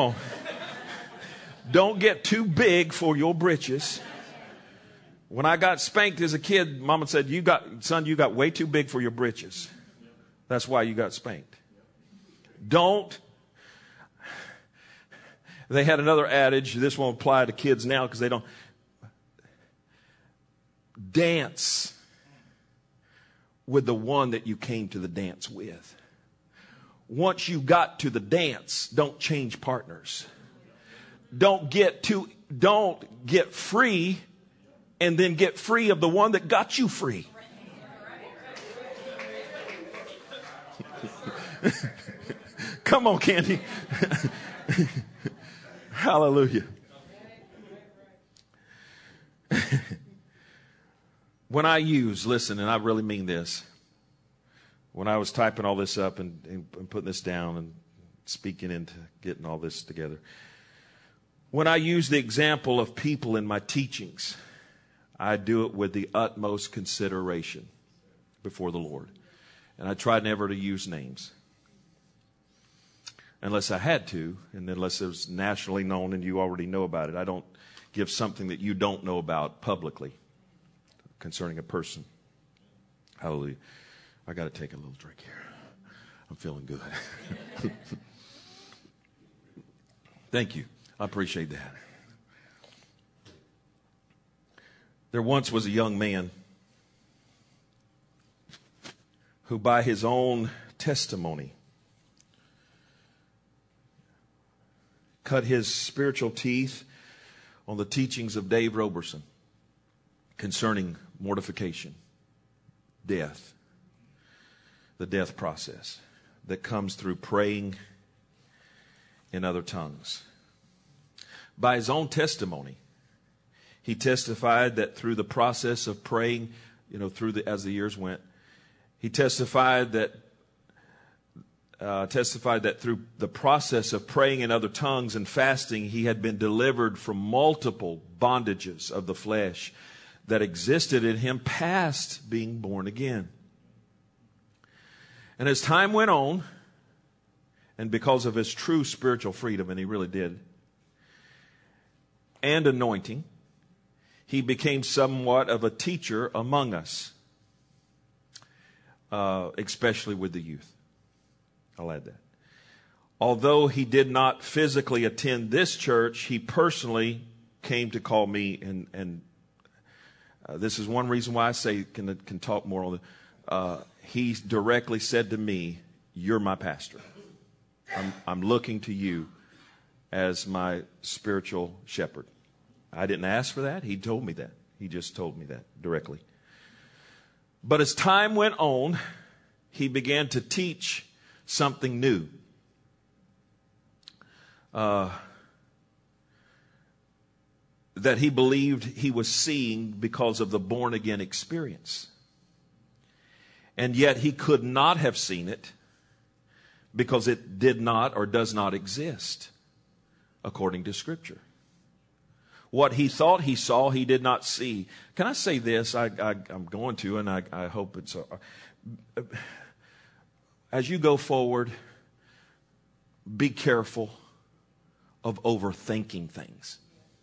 too big for your britches. When I got spanked as a kid, Mama said, son, you got way too big for your britches. That's why you got spanked. They had another adage. This won't apply to kids now because they don't. Dance with the one that you came to the dance with. Once you got to the dance, don't change partners. Don't get free and then get free of the one that got you free. Come on, Candy. Hallelujah. When I listen, and I really mean this, when I was typing all this up and putting this down and speaking into getting all this together, when I use the example of people in my teachings, I do it with the utmost consideration before the Lord. And I try never to use names. Unless I had to, and unless it was nationally known and you already know about it. I don't give something that you don't know about publicly concerning a person. Hallelujah. I got to take a little drink here. I'm feeling good. Thank you. I appreciate that. There once was a young man who, by his own testimony, cut his spiritual teeth on the teachings of Dave Roberson concerning mortification, death, the death process that comes through praying in other tongues. By his own testimony, he testified that through the process of praying, as the years went, he testified that through the process of praying in other tongues and fasting, he had been delivered from multiple bondages of the flesh that existed in him past being born again. And as time went on, and because of his true spiritual freedom, and he really did, and anointing, he became somewhat of a teacher among us, especially with the youth. I'll add that. Although he did not physically attend this church, he personally came to call me, and this is one reason why I say can talk more on it. He directly said to me, "You're my pastor. I'm looking to you as my spiritual shepherd." I didn't ask for that. He told me that. He just told me that directly. But as time went on, he began to teach something new. That he believed he was seeing because of the born again experience. And yet he could not have seen it because it did not or does not exist according to Scripture. What he thought he saw, he did not see. Can I say this? I'm going to, and I hope it's... as you go forward, be careful of overthinking things.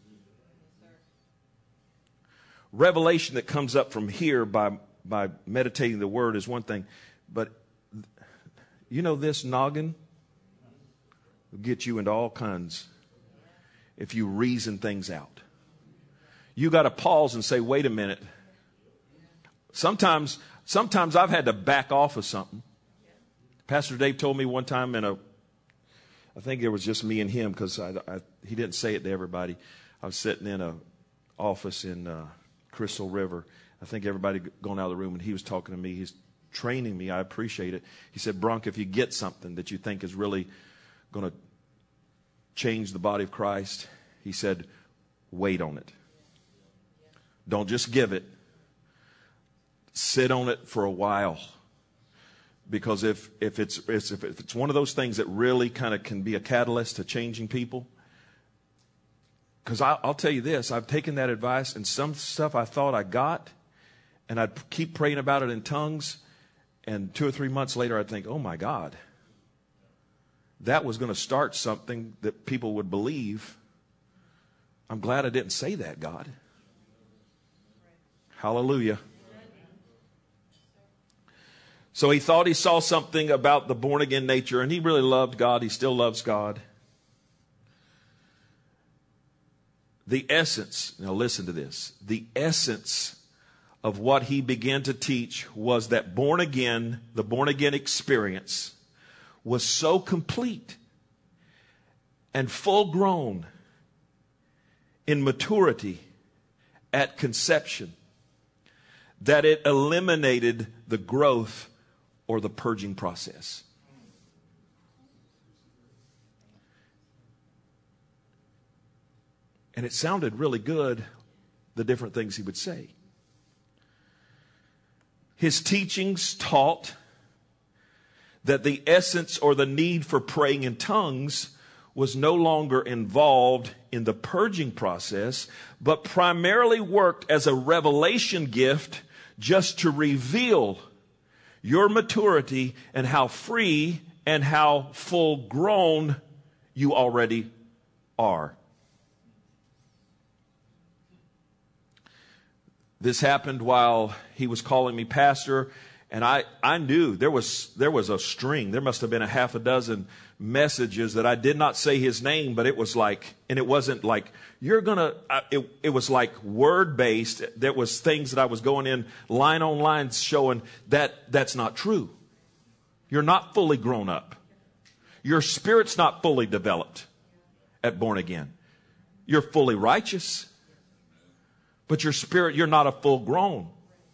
Revelation that comes up from here by meditating the Word is one thing, but you know this noggin will get you into all kinds if you reason things out. You got to pause and say, wait a minute. Sometimes I've had to back off of something. Pastor Dave told me one time I think it was just me and him because he didn't say it to everybody. I was sitting in a office in Crystal River. I think everybody gone out of the room, and he was talking to me. He's training me. I appreciate it. He said, Bronk, if you get something that you think is really going to change the body of Christ, he said, wait on it. Don't just give it. Sit on it for a while. Because if it's one of those things that really kind of can be a catalyst to changing people, because I'll tell you this, I've taken that advice, and some stuff I thought I got, and I'd keep praying about it in tongues, and 2 or 3 months later I'd think, oh my God, that was going to start something that people would believe. I'm glad I didn't say that, God. Hallelujah. So he thought he saw something about the born again nature, and he really loved God. He still loves God. The essence, now listen to this, the essence of what he began to teach was that born again, the born again experience was so complete and full grown in maturity at conception that it eliminated the growth or the purging process. And it sounded really good, the different things he would say. His teachings taught that the essence or the need for praying in tongues was no longer involved in the purging process, but primarily worked as a revelation gift just to reveal your maturity and how free and how full grown you already are. This happened while he was calling me pastor, and I knew there was a string. There must have been a half a dozen messages that I did not say his name, but it was like, and it wasn't like, you're going to, it was like word-based. There was things that I was going in line on line showing that's not true. You're not fully grown up. Your spirit's not fully developed at born again. You're fully righteous. But your spirit, you're not a full grown.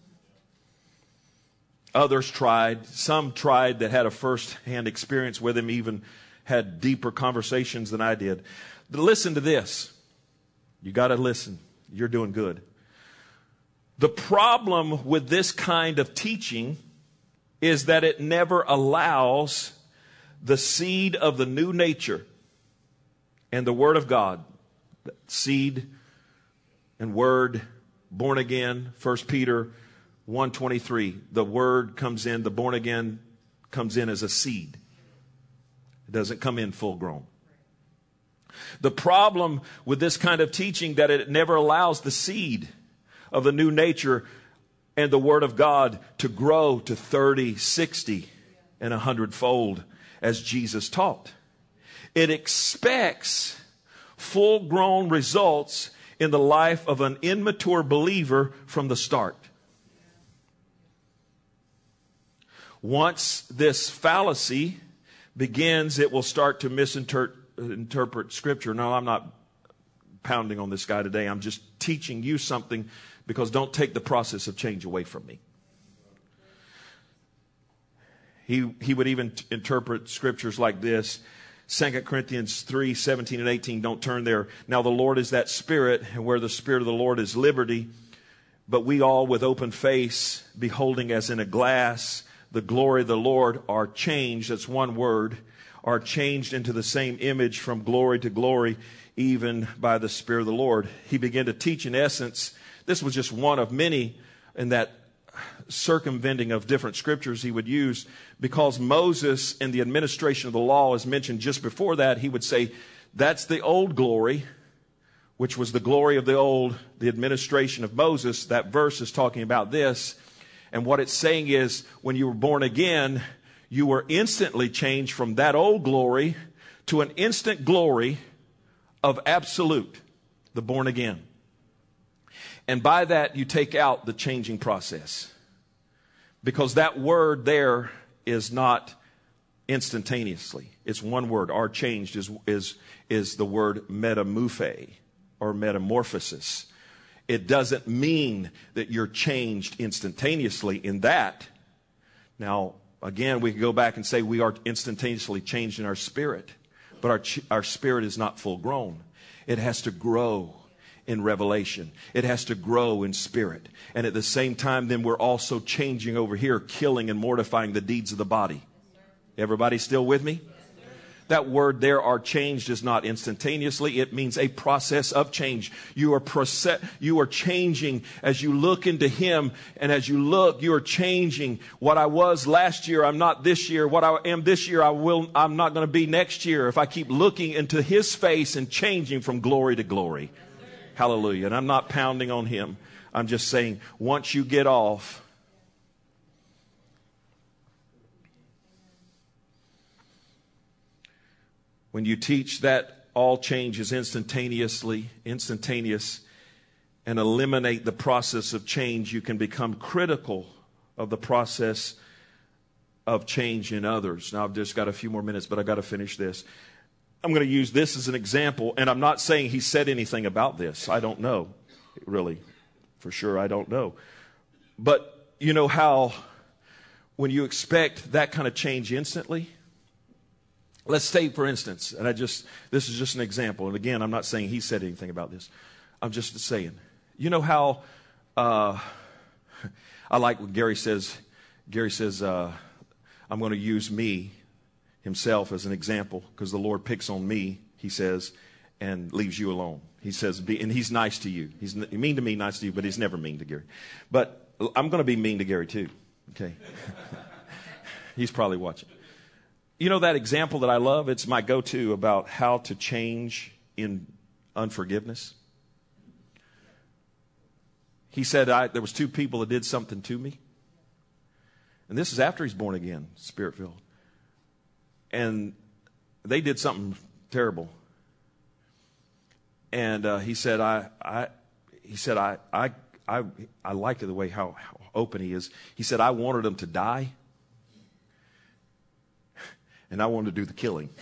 Others tried. Some tried that had a first-hand experience with him, even had deeper conversations than I did. But listen to this. You got to listen. You're doing good. The problem with this kind of teaching is that it never allows the seed of the new nature and the Word of God, seed and word, born again, 1 Peter 1:23. The word comes in, the born again comes in as a seed. It doesn't come in full grown. The problem with this kind of teaching that it never allows the seed of the new nature and the Word of God to grow to 30, 60, and 100-fold as Jesus taught. It expects full-grown results in the life of an immature believer from the start. Once this fallacy begins, it will start to misinterpret Scripture. No, I'm not pounding on this guy today. I'm just teaching you something, because don't take the process of change away from me. He would even interpret scriptures like this. 2 Corinthians 3:17 and 18. Don't turn there. Now the Lord is that Spirit, and where the Spirit of the Lord is liberty. But we all with open face, beholding as in a glass the glory of the Lord, are changed. That's one word. Are changed into the same image from glory to glory, even by the Spirit of the Lord. He began to teach, in essence, this was just one of many in that circumventing of different scriptures he would use, because Moses in the administration of the law is mentioned just before that. He would say, that's the old glory, which was the glory of the old, the administration of Moses. That verse is talking about this. And what it's saying is, when you were born again, you were instantly changed from that old glory to an instant glory of absolute, the born again. And by that, you take out the changing process. Because that word there is not instantaneously. It's one word. Are changed is the word metamorphe, or metamorphosis. It doesn't mean that you're changed instantaneously in that. Now, again, we can go back and say we are instantaneously changed in our spirit. But our spirit is not full grown. It has to grow in revelation. It has to grow in spirit. And at the same time, then we're also changing over here, killing and mortifying the deeds of the body. Everybody still with me? That word there, are changed, is not instantaneously. It means a process of change. You are changing as you look into Him. And as you look, you are changing. What I was last year, I'm not this year. What I am this year, I'm not going to be next year. If I keep looking into His face and changing from glory to glory. Hallelujah. And I'm not pounding on Him. I'm just saying, once you get off, when you teach that all change is instantaneous, and eliminate the process of change, you can become critical of the process of change in others. Now, I've just got a few more minutes, but I've got to finish this. I'm going to use this as an example, and I'm not saying he said anything about this. I don't know, really. For sure, I don't know. But you know how when you expect that kind of change instantly? Let's say, for instance, and this is just an example. And again, I'm not saying he said anything about this. I'm just saying, you know how I like what Gary says. Gary says, I'm going to use me, himself, as an example, because the Lord picks on me, he says, and leaves you alone. He says, and he's nice to you. He's mean to me, nice to you, but he's never mean to Gary. But I'm going to be mean to Gary too. Okay. He's probably watching. You know that example that I love? It's my go-to about how to change in unforgiveness. He said there was two people that did something to me. And this is after he's born again, Spirit-filled. And they did something terrible. And he said, I liked it the way how open he is. He said, I wanted them to die. And I wanted to do the killing.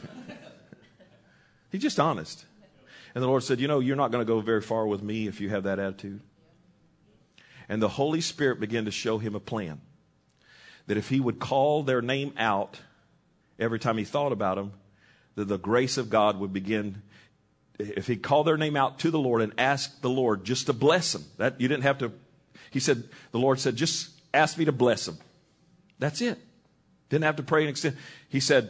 He's just honest. And the Lord said, you're not going to go very far with me if you have that attitude. And the Holy Spirit began to show him a plan. That if he would call their name out every time he thought about them, that the grace of God would begin. If he called their name out to the Lord and asked the Lord just to bless them. That you didn't have to. He said, the Lord said, just ask me to bless them. That's it. Didn't have to pray and extend. He said,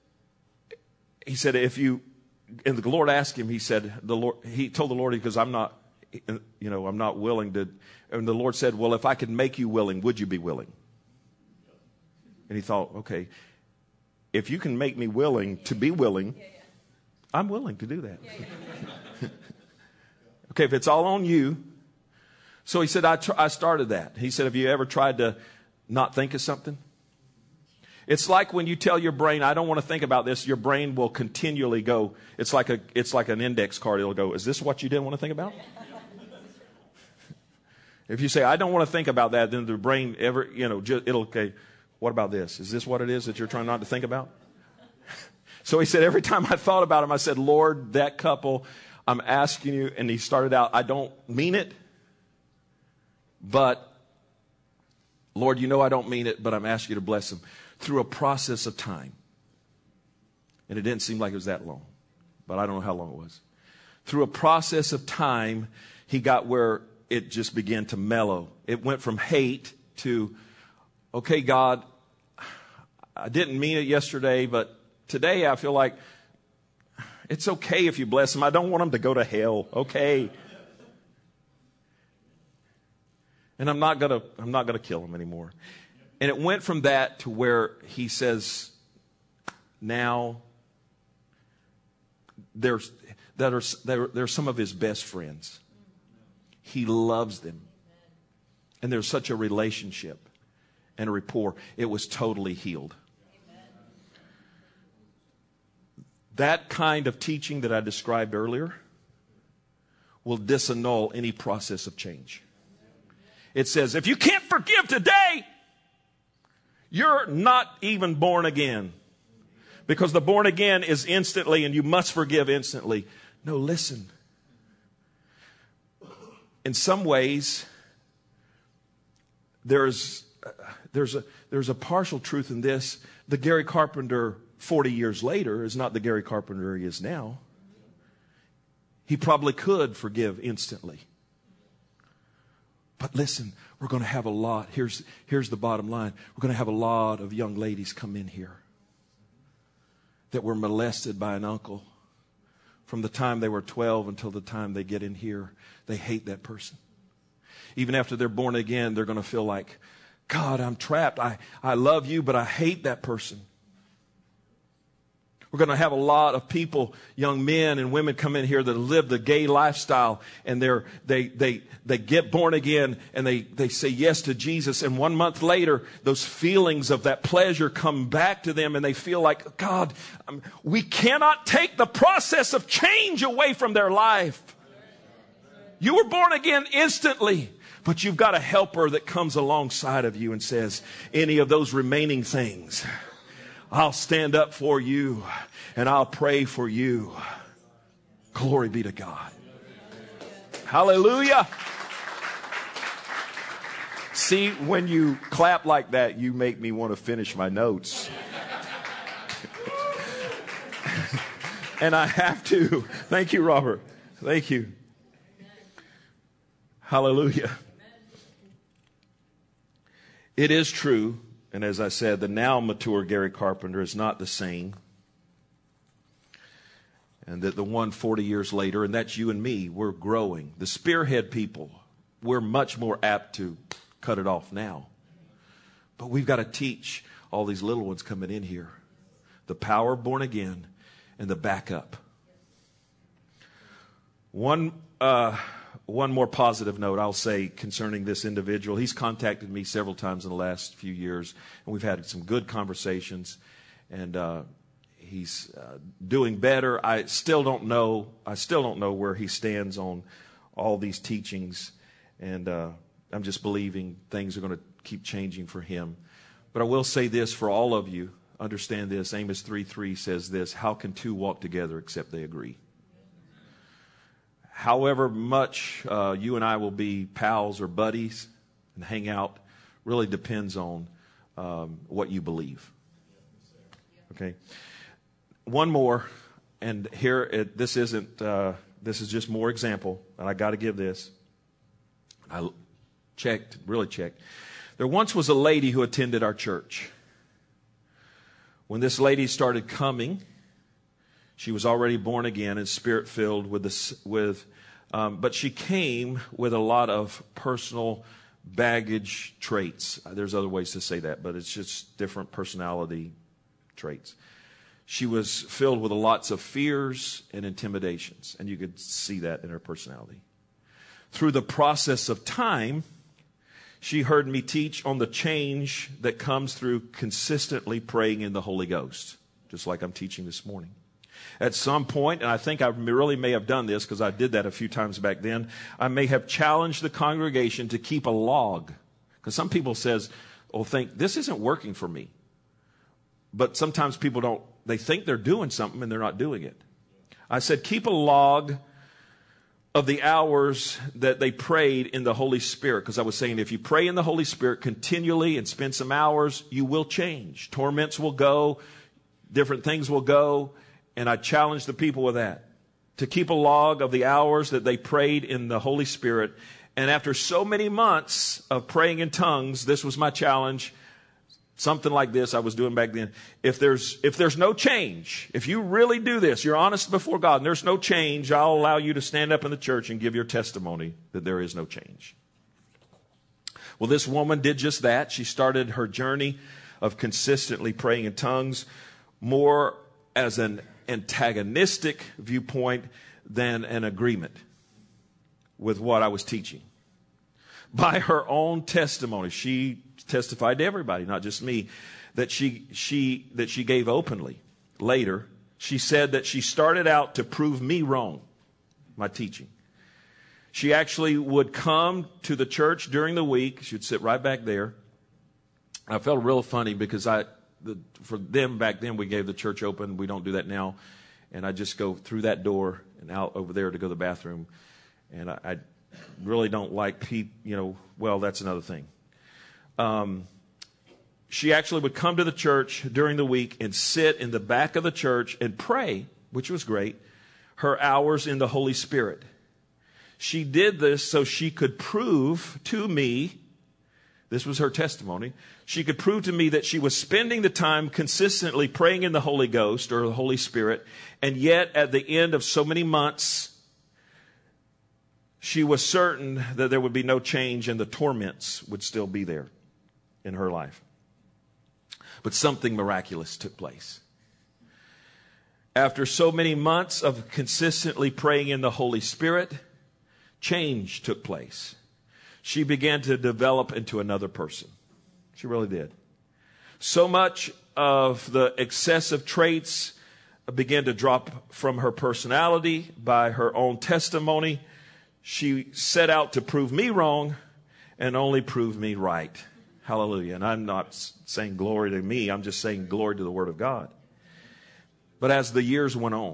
if you, and the Lord asked him, he told the Lord, because I'm not willing to. And the Lord said, well, if I could make you willing, would you be willing? And he thought, okay, if you can make me willing to be willing, I'm willing to do that. Okay, if it's all on you. So he said, I started that. He said, have you ever tried to not think of something? It's like when you tell your brain, I don't want to think about this, your brain will continually go, it's like an index card. It'll go, is this what you didn't want to think about? If you say, I don't want to think about that, then the brain it'll, okay, what about this? Is this what it is that you're trying not to think about? So he said, every time I thought about him, I said, Lord, that couple, I'm asking you, and he started out, I don't mean it, but Lord, I don't mean it, but I'm asking you to bless them. through a process of time. And it didn't seem like it was that long, but I don't know how long it was. Through a process of time, he got where it just began to mellow. It went from hate to, okay, God, I didn't mean it yesterday, but today I feel like it's okay if you bless him. I don't want him to go to hell. Okay. And I'm not gonna kill him anymore. And it went from that to where he says, now they're some of his best friends. He loves them. And there's such a relationship and a rapport. It was totally healed. That kind of teaching that I described earlier will disannul any process of change. It says, if you can't forgive today, you're not even born again. Because the born again is instantly, and you must forgive instantly. No, listen. In some ways, there's a partial truth in this. The Gary Carpenter 40 years later is not the Gary Carpenter he is now. He probably could forgive instantly. But listen, we're going to have a lot. Here's the bottom line. We're going to have a lot of young ladies come in here that were molested by an uncle from the time they were 12 until the time they get in here. They hate that person. Even after they're born again, they're going to feel like, God, I'm trapped. I love you, but I hate that person. We're going to have a lot of people, young men and women come in here that live the gay lifestyle, and they get born again, and they say yes to Jesus. And 1 month later, those feelings of that pleasure come back to them, and they feel like, God, we cannot take the process of change away from their life. You were born again instantly, but you've got a helper that comes alongside of you and says, any of those remaining things, I'll stand up for you and I'll pray for you. Glory be to God. Hallelujah. See, when you clap like that, you make me want to finish my notes. And I have to. Thank you, Robert. Thank you. Hallelujah. It is true. And as I said, the now mature Gary Carpenter is not the same. And that the one 40 years later, and that's you and me, we're growing. The spearhead people, we're much more apt to cut it off now. But we've got to teach all these little ones coming in here the power of born again and the backup. One more positive note I'll say concerning this individual. He's contacted me several times in the last few years, and we've had some good conversations, and he's doing better. I still don't know where he stands on all these teachings, and I'm just believing things are going to keep changing for him. But I will say this for all of you. Understand this. Amos 3:3 says this: how can two walk together except they agree? However much you and I will be pals or buddies and hang out really depends on what you believe. Okay. One more, and here this isn't. This is just more example, and I got to give this. I really checked. There once was a lady who attended our church. When this lady started coming, she was already born again and spirit-filled but she came with a lot of personal baggage traits. There's other ways to say that, but it's just different personality traits. She was filled with lots of fears and intimidations, and you could see that in her personality. Through the process of time, she heard me teach on the change that comes through consistently praying in the Holy Ghost, just like I'm teaching this morning. At some point, and I think I really may have done this because I did that a few times back then, I may have challenged the congregation to keep a log. Because some people think, this isn't working for me. But sometimes people they think they're doing something and they're not doing it. I said, keep a log of the hours that they prayed in the Holy Spirit. Because I was saying, if you pray in the Holy Spirit continually and spend some hours, you will change. Torments will go, different things will go. And I challenge the people with that, to keep a log of the hours that they prayed in the Holy Spirit. And after so many months of praying in tongues, this was my challenge. Something like this I was doing back then. If there's no change, if you really do this, you're honest before God, and there's no change, I'll allow you to stand up in the church and give your testimony that there is no change. Well, this woman did just that. She started her journey of consistently praying in tongues more as an antagonistic viewpoint than an agreement with what I was teaching. By her own testimony, she testified to everybody, not just me, that she gave openly. Later, she said that she started out to prove me wrong, my teaching. She actually would come to the church during the week. She would sit right back there. I felt real funny because for them back then, we gave the church open. We don't do that now. And I just go through that door and out over there to go to the bathroom. And I really don't like people, well, that's another thing. She actually would come to the church during the week and sit in the back of the church and pray, which was great, her hours in the Holy Spirit. She did this so she could prove to me, this was her testimony, she could prove to me that she was spending the time consistently praying in the Holy Ghost or the Holy Spirit, and yet at the end of so many months, she was certain that there would be no change and the torments would still be there in her life. But something miraculous took place. After so many months of consistently praying in the Holy Spirit, change took place. She began to develop into another person. She really did. So much of the excessive traits began to drop from her personality by her own testimony. She set out to prove me wrong and only prove me right. Hallelujah. And I'm not saying glory to me. I'm just saying glory to the Word of God. But as the years went on,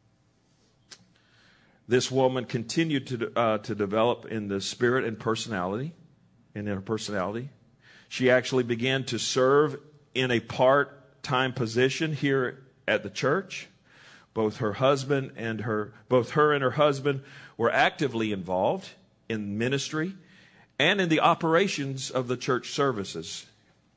this woman continued to develop in the spirit and personality, and in her personality. She actually began to serve in a part-time position here at the church. Both her and her husband were actively involved in ministry and in the operations of the church services.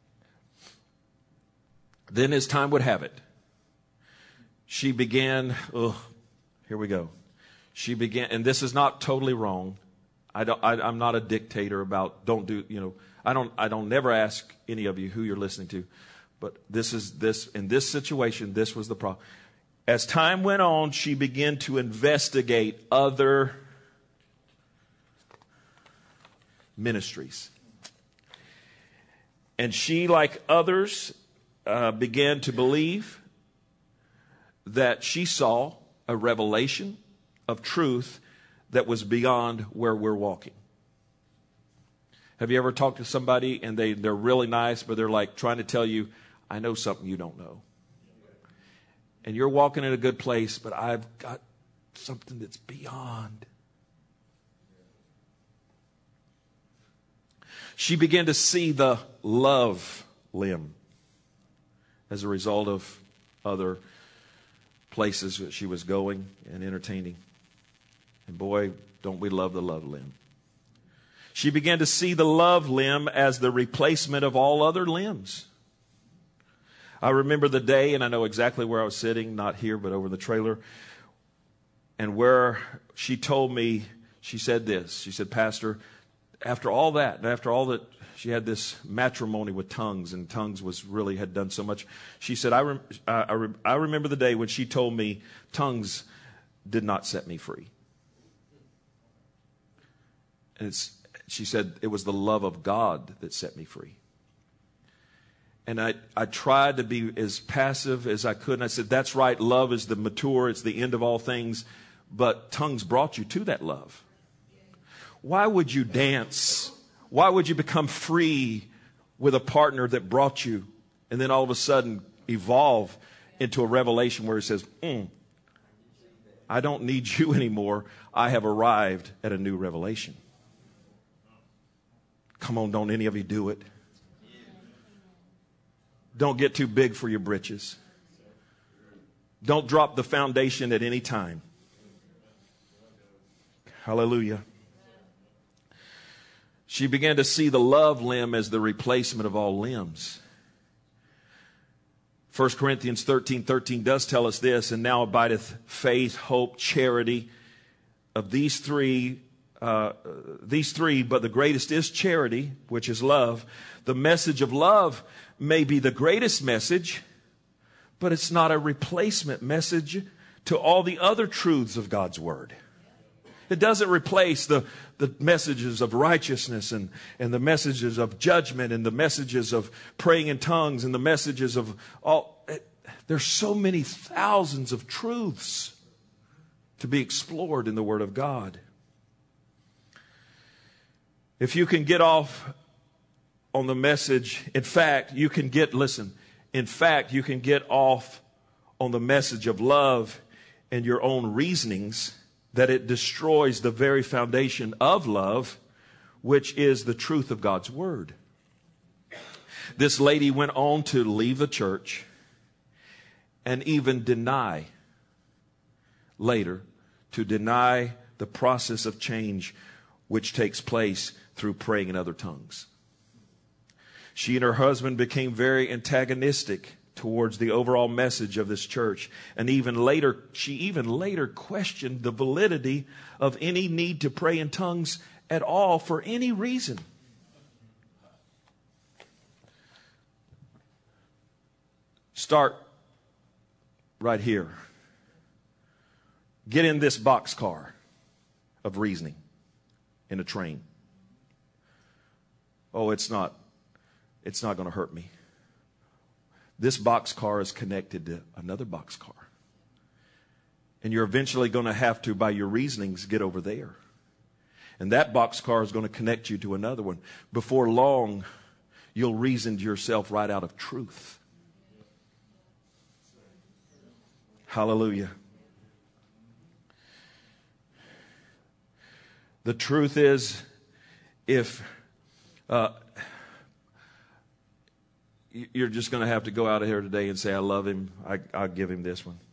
Then, as time would have it, she began, here we go. She began, and this is not totally wrong. I'm not a dictator about I don't never ask any of you who you're listening to, but in this situation, this was the problem. As time went on, she began to investigate other ministries. And she, like others, began to believe that she saw a revelation of truth that was beyond where we're walking. Have you ever talked to somebody and they're really nice, but they're like trying to tell you, I know something you don't know. And you're walking in a good place, but I've got something that's beyond. She began to see the love limb as a result of other places that she was going and entertaining. And boy, don't we love the love limb. She began to see the love limb as the replacement of all other limbs. I remember the day, and I know exactly where I was sitting, not here, but over the trailer, and where she told me, she said this. She said, Pastor, after all that, she had this matrimony with tongues, and tongues had done so much. She said, I remember the day when she told me tongues did not set me free. And she said, it was the love of God that set me free. And I tried to be as passive as I could. And I said, that's right. Love is the mature. It's the end of all things. But tongues brought you to that love. Why would you dance? Why would you become free with a partner that brought you and then all of a sudden evolve into a revelation where it says, I don't need you anymore. I have arrived at a new revelation. Come on, don't any of you do it. Don't get too big for your britches. Don't drop the foundation at any time. Hallelujah. She began to see the love limb as the replacement of all limbs. 1 Corinthians 13:13 does tell us this, and now abideth faith, hope, charity. Of these three, but the greatest is charity, which is love. The message of love may be the greatest message, but it's not a replacement message to all the other truths of God's Word. It doesn't replace the messages of righteousness and the messages of judgment and the messages of praying in tongues and the messages of all. There's so many thousands of truths to be explored in the Word of God. If you can get off on the message, in fact, you can get off on the message of love and your own reasonings, that it destroys the very foundation of love, which is the truth of God's Word. This lady went on to leave the church and even deny the process of change which takes place through praying in other tongues. She and her husband became very antagonistic towards the overall message of this church. And she even later questioned the validity of any need to pray in tongues at all for any reason. Start right here. Get in this boxcar of reasoning in a train. Oh, it's not going to hurt me. This boxcar is connected to another boxcar. And you're eventually going to have to, by your reasonings, get over there. And that boxcar is going to connect you to another one. Before long, you'll reason yourself right out of truth. Hallelujah. The truth is, if you're just going to have to go out of here today and say, I love him, I'll give him this one.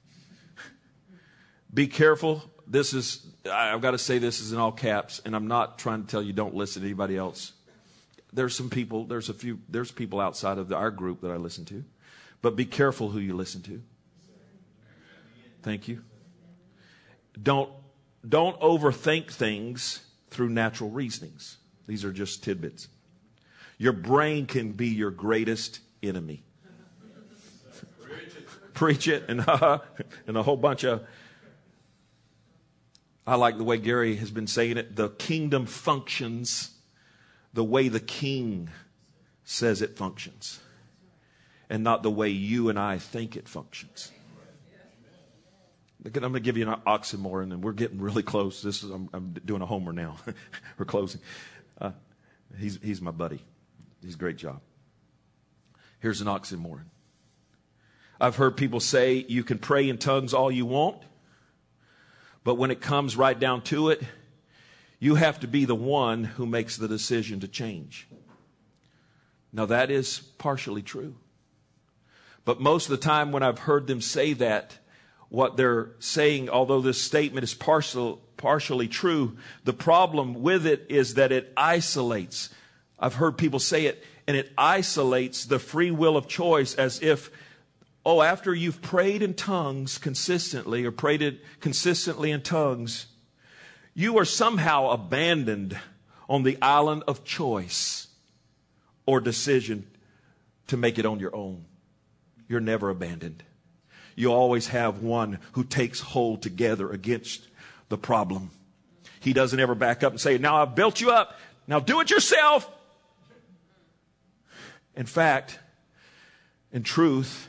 Be careful. I've got to say this is in all caps, and I'm not trying to tell you don't listen to anybody else. There's people outside of our group that I listen to. But be careful who you listen to. Thank you. Don't overthink things through natural reasonings. These are just tidbits. Your brain can be your greatest enemy. Preach it and a whole bunch of... I like the way Gary has been saying it. The kingdom functions the way the king says it functions, and not the way you and I think it functions. I'm going to give you an oxymoron, and we're getting really close. I'm doing a homer now. We're closing. He's my buddy. He's a great job. Here's an oxymoron. I've heard people say you can pray in tongues all you want, but when it comes right down to it, you have to be the one who makes the decision to change. Now, that is partially true. But most of the time when I've heard them say that, what they're saying, although this statement is partially true, the problem with it is that it isolates. I've heard people say it, and it isolates the free will of choice, as if, after you've prayed in tongues consistently, or prayed it consistently in tongues, you are somehow abandoned on the island of choice or decision to make it on your own. You're never abandoned. You always have one who takes hold together against the problem. He doesn't ever back up and say, now I've built you up. Now do it yourself. In fact, in truth,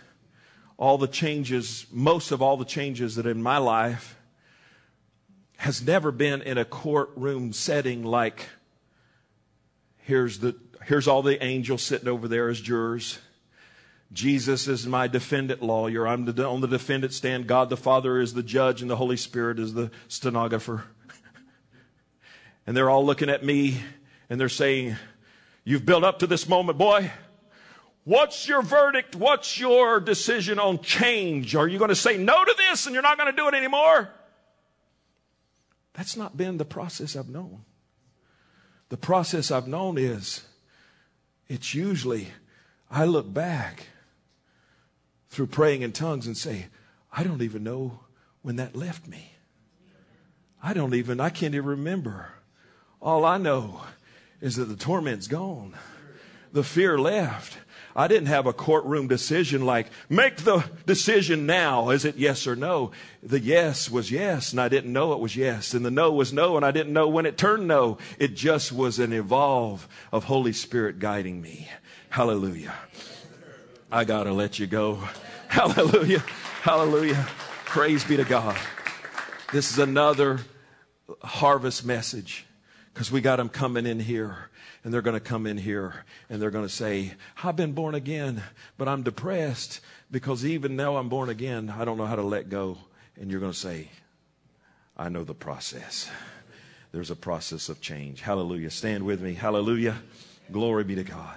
most of all the changes that in my life has never been in a courtroom setting like, here's all the angels sitting over there as jurors. Jesus is my defendant lawyer. I'm on the defendant stand. God the Father is the judge and the Holy Spirit is the stenographer. And they're all looking at me and they're saying, you've built up to this moment, boy. What's your verdict? What's your decision on change? Are you going to say no to this and you're not going to do it anymore? That's not been the process I've known. The process I've known is, it's usually, I look back through praying in tongues and say, I don't even know when that left me. I can't even remember. All I know is that the torment's gone. The fear left. I didn't have a courtroom decision like, make the decision now. Is it yes or no? The yes was yes, and I didn't know it was yes. And the no was no, and I didn't know when it turned no. It just was an evolve of Holy Spirit guiding me. Hallelujah. I got to let you go. Hallelujah. Hallelujah. Praise be to God. This is another harvest message because we got them coming in here. And they're going to come in here and they're going to say, I've been born again, but I'm depressed because even though I'm born again, I don't know how to let go. And you're going to say, I know the process. There's a process of change. Hallelujah. Stand with me. Hallelujah. Glory be to God.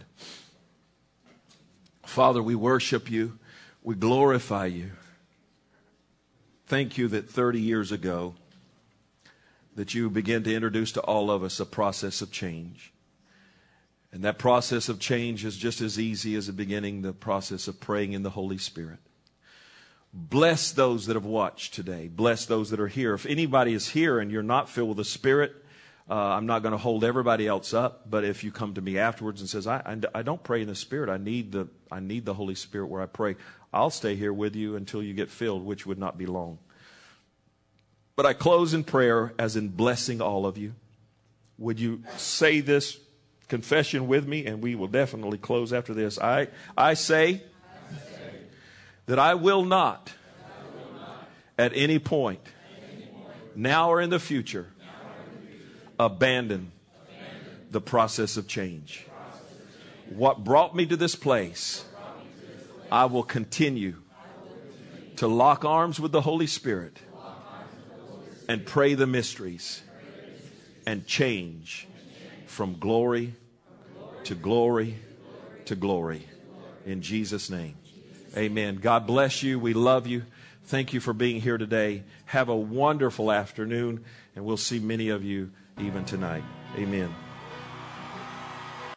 Father, we worship you. We glorify you. Thank you that 30 years ago that you began to introduce to all of us a process of change. And that process of change is just as easy as the beginning, the process of praying in the Holy Spirit. Bless those that have watched today. Bless those that are here. If anybody is here and you're not filled with the Spirit, I'm not going to hold everybody else up. But if you come to me afterwards and says, I don't pray in the Spirit. I need the Holy Spirit where I pray. I'll stay here with you until you get filled, which would not be long. But I close in prayer as in blessing all of you. Would you say this confession with me, and we will definitely close after this. I say that I will not at any point, now or in the future, abandon the process of change. What brought me to this place, I will continue to lock arms with the Holy Spirit and pray the mysteries and change from glory to glory to glory. In Jesus' name. Amen. God bless you. We love you. Thank you for being here today. Have a wonderful afternoon, and we'll see many of you even tonight. Amen.